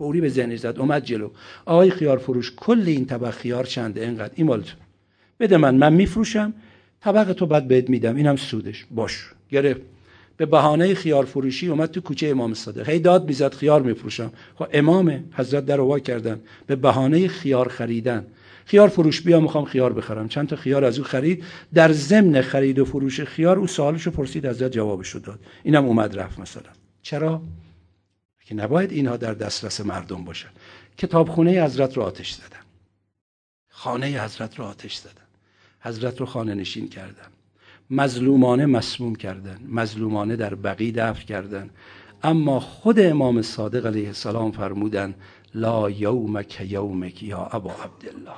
فوری به ذهنش زد، اومد جلو. آقای خیار فروش کل این طبق خیار چنده؟ اینقدر. این مال تو، بده من میفروشم، طبق تو بعد بهت میدم، اینم سودش. باش. گرفت. به بهانه خیار فروشی اومد تو کوچه امام صادق، هی داد میزد خیار میفروشم. خب امام حضرت در وا کردن به بهانه خیار خریدن. خیار فروش بیا میخوام خیار بخرم. چند تا خیار از او خرید. در ضمن خرید و فروش خیار او سوالشو پرسید، حضرت جوابشو داد. اینم اومد رفت مثلا. چرا؟ که نباید اینها در دسترس مردم باشن. کتابخونه حضرت رو آتش زدن، خانه حضرت رو آتش زدن، حضرت رو خانه نشین کردن، مظلومانه مسموم کردن، مظلومانه در بقیع دفن کردن. اما خود امام صادق علیه السلام فرمودن لا یومک یومک یا ابا عبدالله.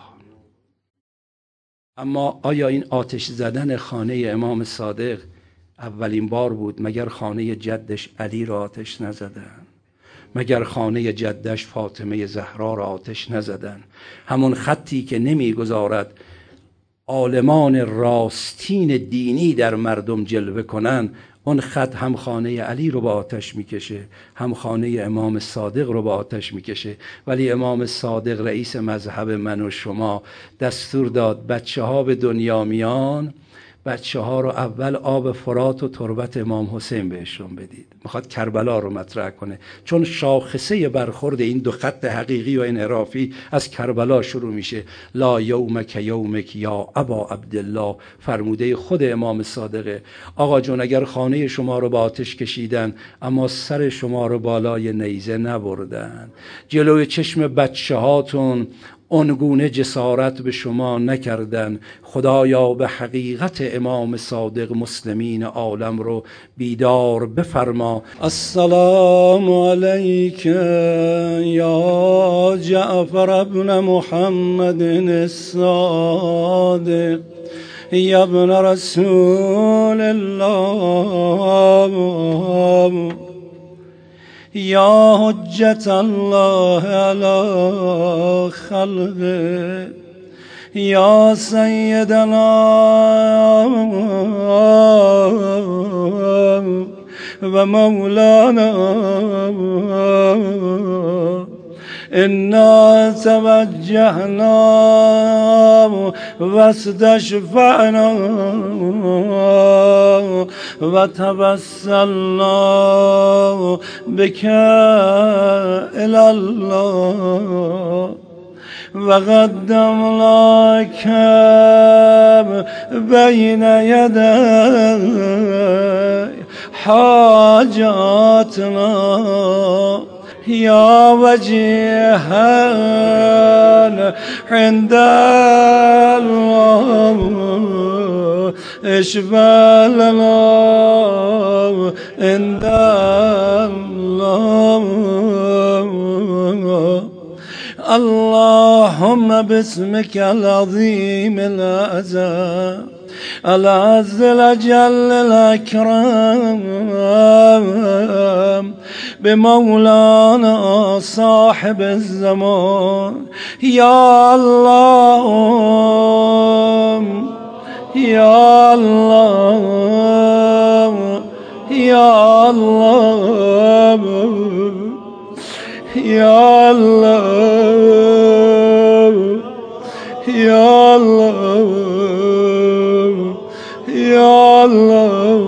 اما آیا این آتش زدن خانه امام صادق اولین بار بود؟ مگر خانه جدش علی را آتش نزدن؟ مگر خانه جدش فاطمه زهرا را آتش نزدن؟ همون خطی که نمیگذارد عالمان راستین دینی در مردم جلوه کنن، اون خط هم خانه علی رو به آتش میکشه، هم خانه امام صادق رو به آتش میکشه. ولی امام صادق رئیس مذهب من و شما دستور داد بچه ها به دنیا میان، بچه ها رو اول آب فرات و تربت امام حسین بهشون بدید. میخواد کربلا رو مطرح کنه، چون شاخصه برخورد این دو خط حقیقی و انحرافی از کربلا شروع میشه. لا یومک یومک یا ابا عبدالله، فرموده خود امام صادقه. آقا جون اگر خانه شما رو به آتش کشیدن اما سر شما رو بالای نیزه نبردن، جلوی چشم بچه هاتون اونگونه جسارت به شما نکردن، خدایا به حقیقت امام صادق مسلمین عالم رو بیدار بفرما. السلام علیک یا جعفر ابن محمد الصادق یا ابن رسول الله یا حجت الله علی خلقه یا سیدنا و مولانا انا توجهنا واستشفعنا و توسلنا بك الى الله و قدمناک بین یدی حاجاتنا یا وجیها عند الله اشفع لنا عند الله. اللهم باسمك العظيم الأعظم العز الأجل الأكرم بمولانا صاحب الزمان يا الله يا الله يا الله يا الله يا الله يا الله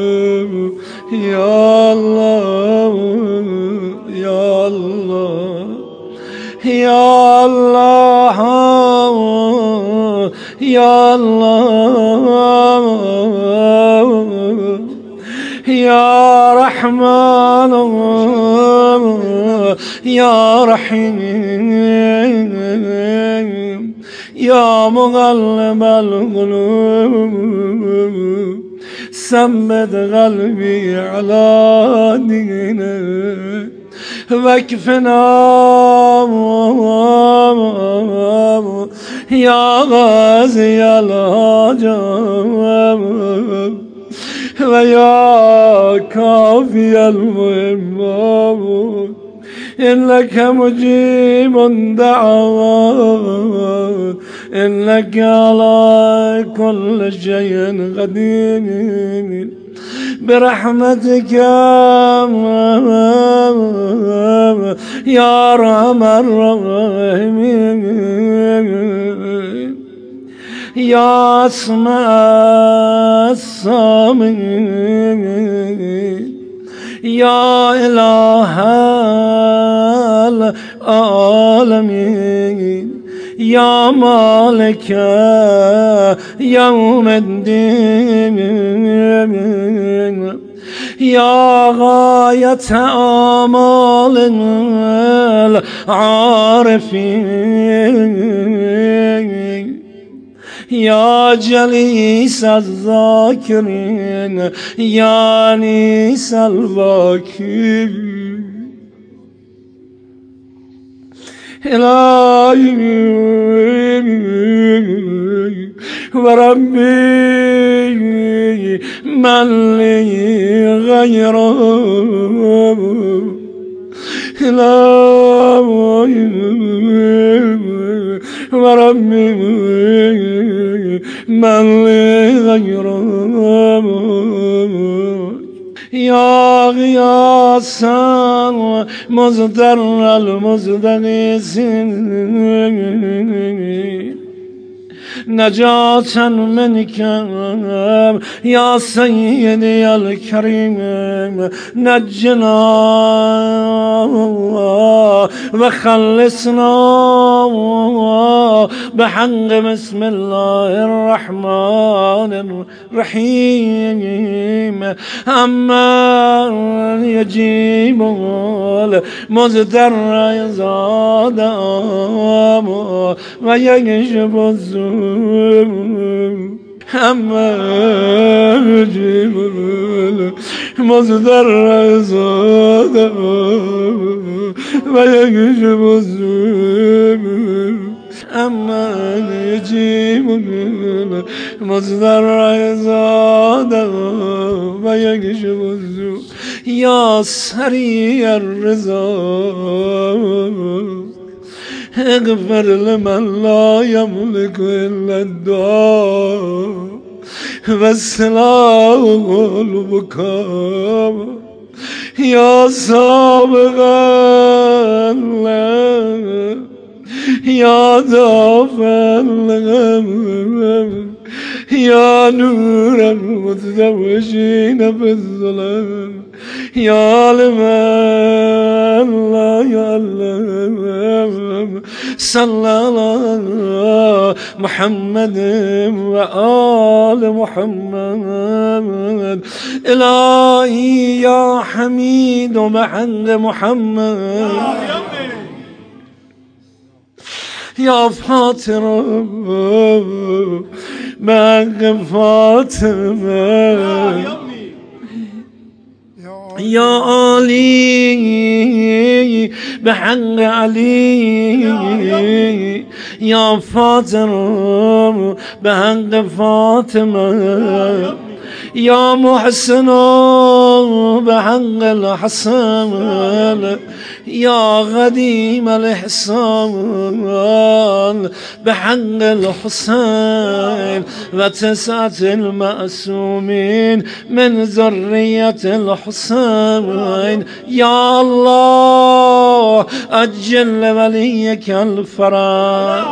يا الله يا الله يا الله يا الله يا رحمن يا رحيم يا مغلب القلوب ثبت قلبي على دينك واكفنا يا غازي الحاجات ويا كافي المهمات إنك مجيب دعوات إنك على كل شيء قدير برحمتك يا ارحم الراحمين يا اسمع السامعين يا إله العالمين يا مالك يوم الدين يا غاية آمال العارفين يا جليس الذاكرين يا أنيس الباكين إلهي وربي من لي غيره إلهي وربي من لي غيره يا غياثا مصدر المصدقين نجاة منك يا سيدي الكريم نجنا وخلصنا بحق بسم الله الرحمن الرحيم أما يجيب المزدر يزاد ويكشف الزور أما يجيب المزدر يزاد ويكشف الزور أما يجيب المزدر يزاد ويكشف الزور يا سريع الرضا اغفر لمن لا يملك إلا الدعاء والسلام والبكاء يا سابق الله يا دافع الغم يا نور المتزوجين في الظلام يا لمن لا يعلم صلى الله محمد وآل محمد إلهي يا حميد بحق محمد يا فاطر بحق فاطمة يا علي بحق علي يا فاطمة بحق فاطمة يا محسن بحق الحسن يا غديم الإحسان بحق الحسين وتسعة المأسومين من ذرية الحسين يا الله أجل وليك الفرج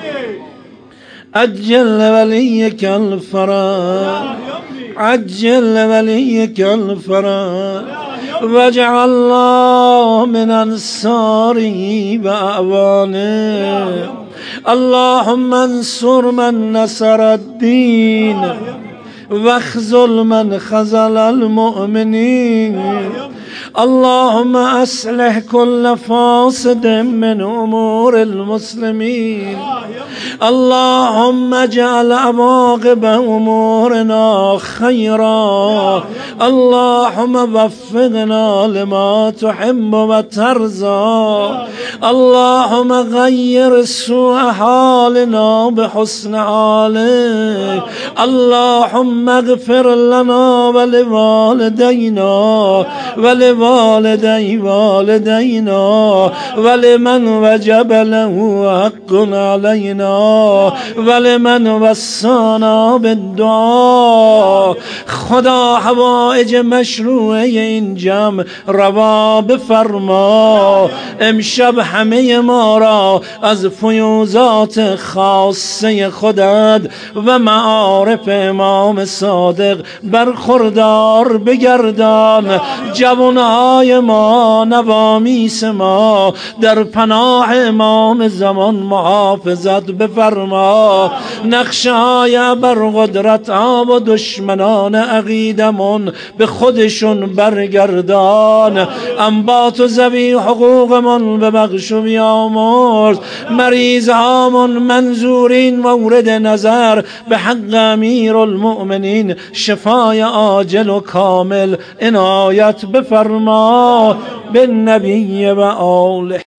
أجل وليك الفرج عجل وليك الفرج واجعل الله من أنصاره وأعوانه اللهم انصر من نصر الدين واخذل من خذل المؤمنين اللهم أصلح كل فاسد من أمور المسلمين اللهم اجعل عواقب أمورنا خيرا اللهم وفقنا لما تحب وترضى اللهم غير سوء حالنا بحسن حالك اللهم اغفر لنا ولوالدينا ولوالدی والدینا ولمن وجب له حق علینا ولمن وصانا بالدعا. خدا حوائج مشروعه این جمع روا بفرما. امشب همه ما را از فیوزات خاصه خودت و معارف امام صادق برخوردار بگردان. جوانهای ما، نوامیس ما در پناه امام زمان محافظت بفرما. نقشه‌های بر قدرت ها و دشمنان عقیدمون به خودشون برگردان. انبات و ذوی حقوقمون به بخش و بیامرز. مریض هامون منظورین مورد نظر به حق امیر المؤمنین شفای عاجل و کامل عنایت بفرما. بالنبی و آله.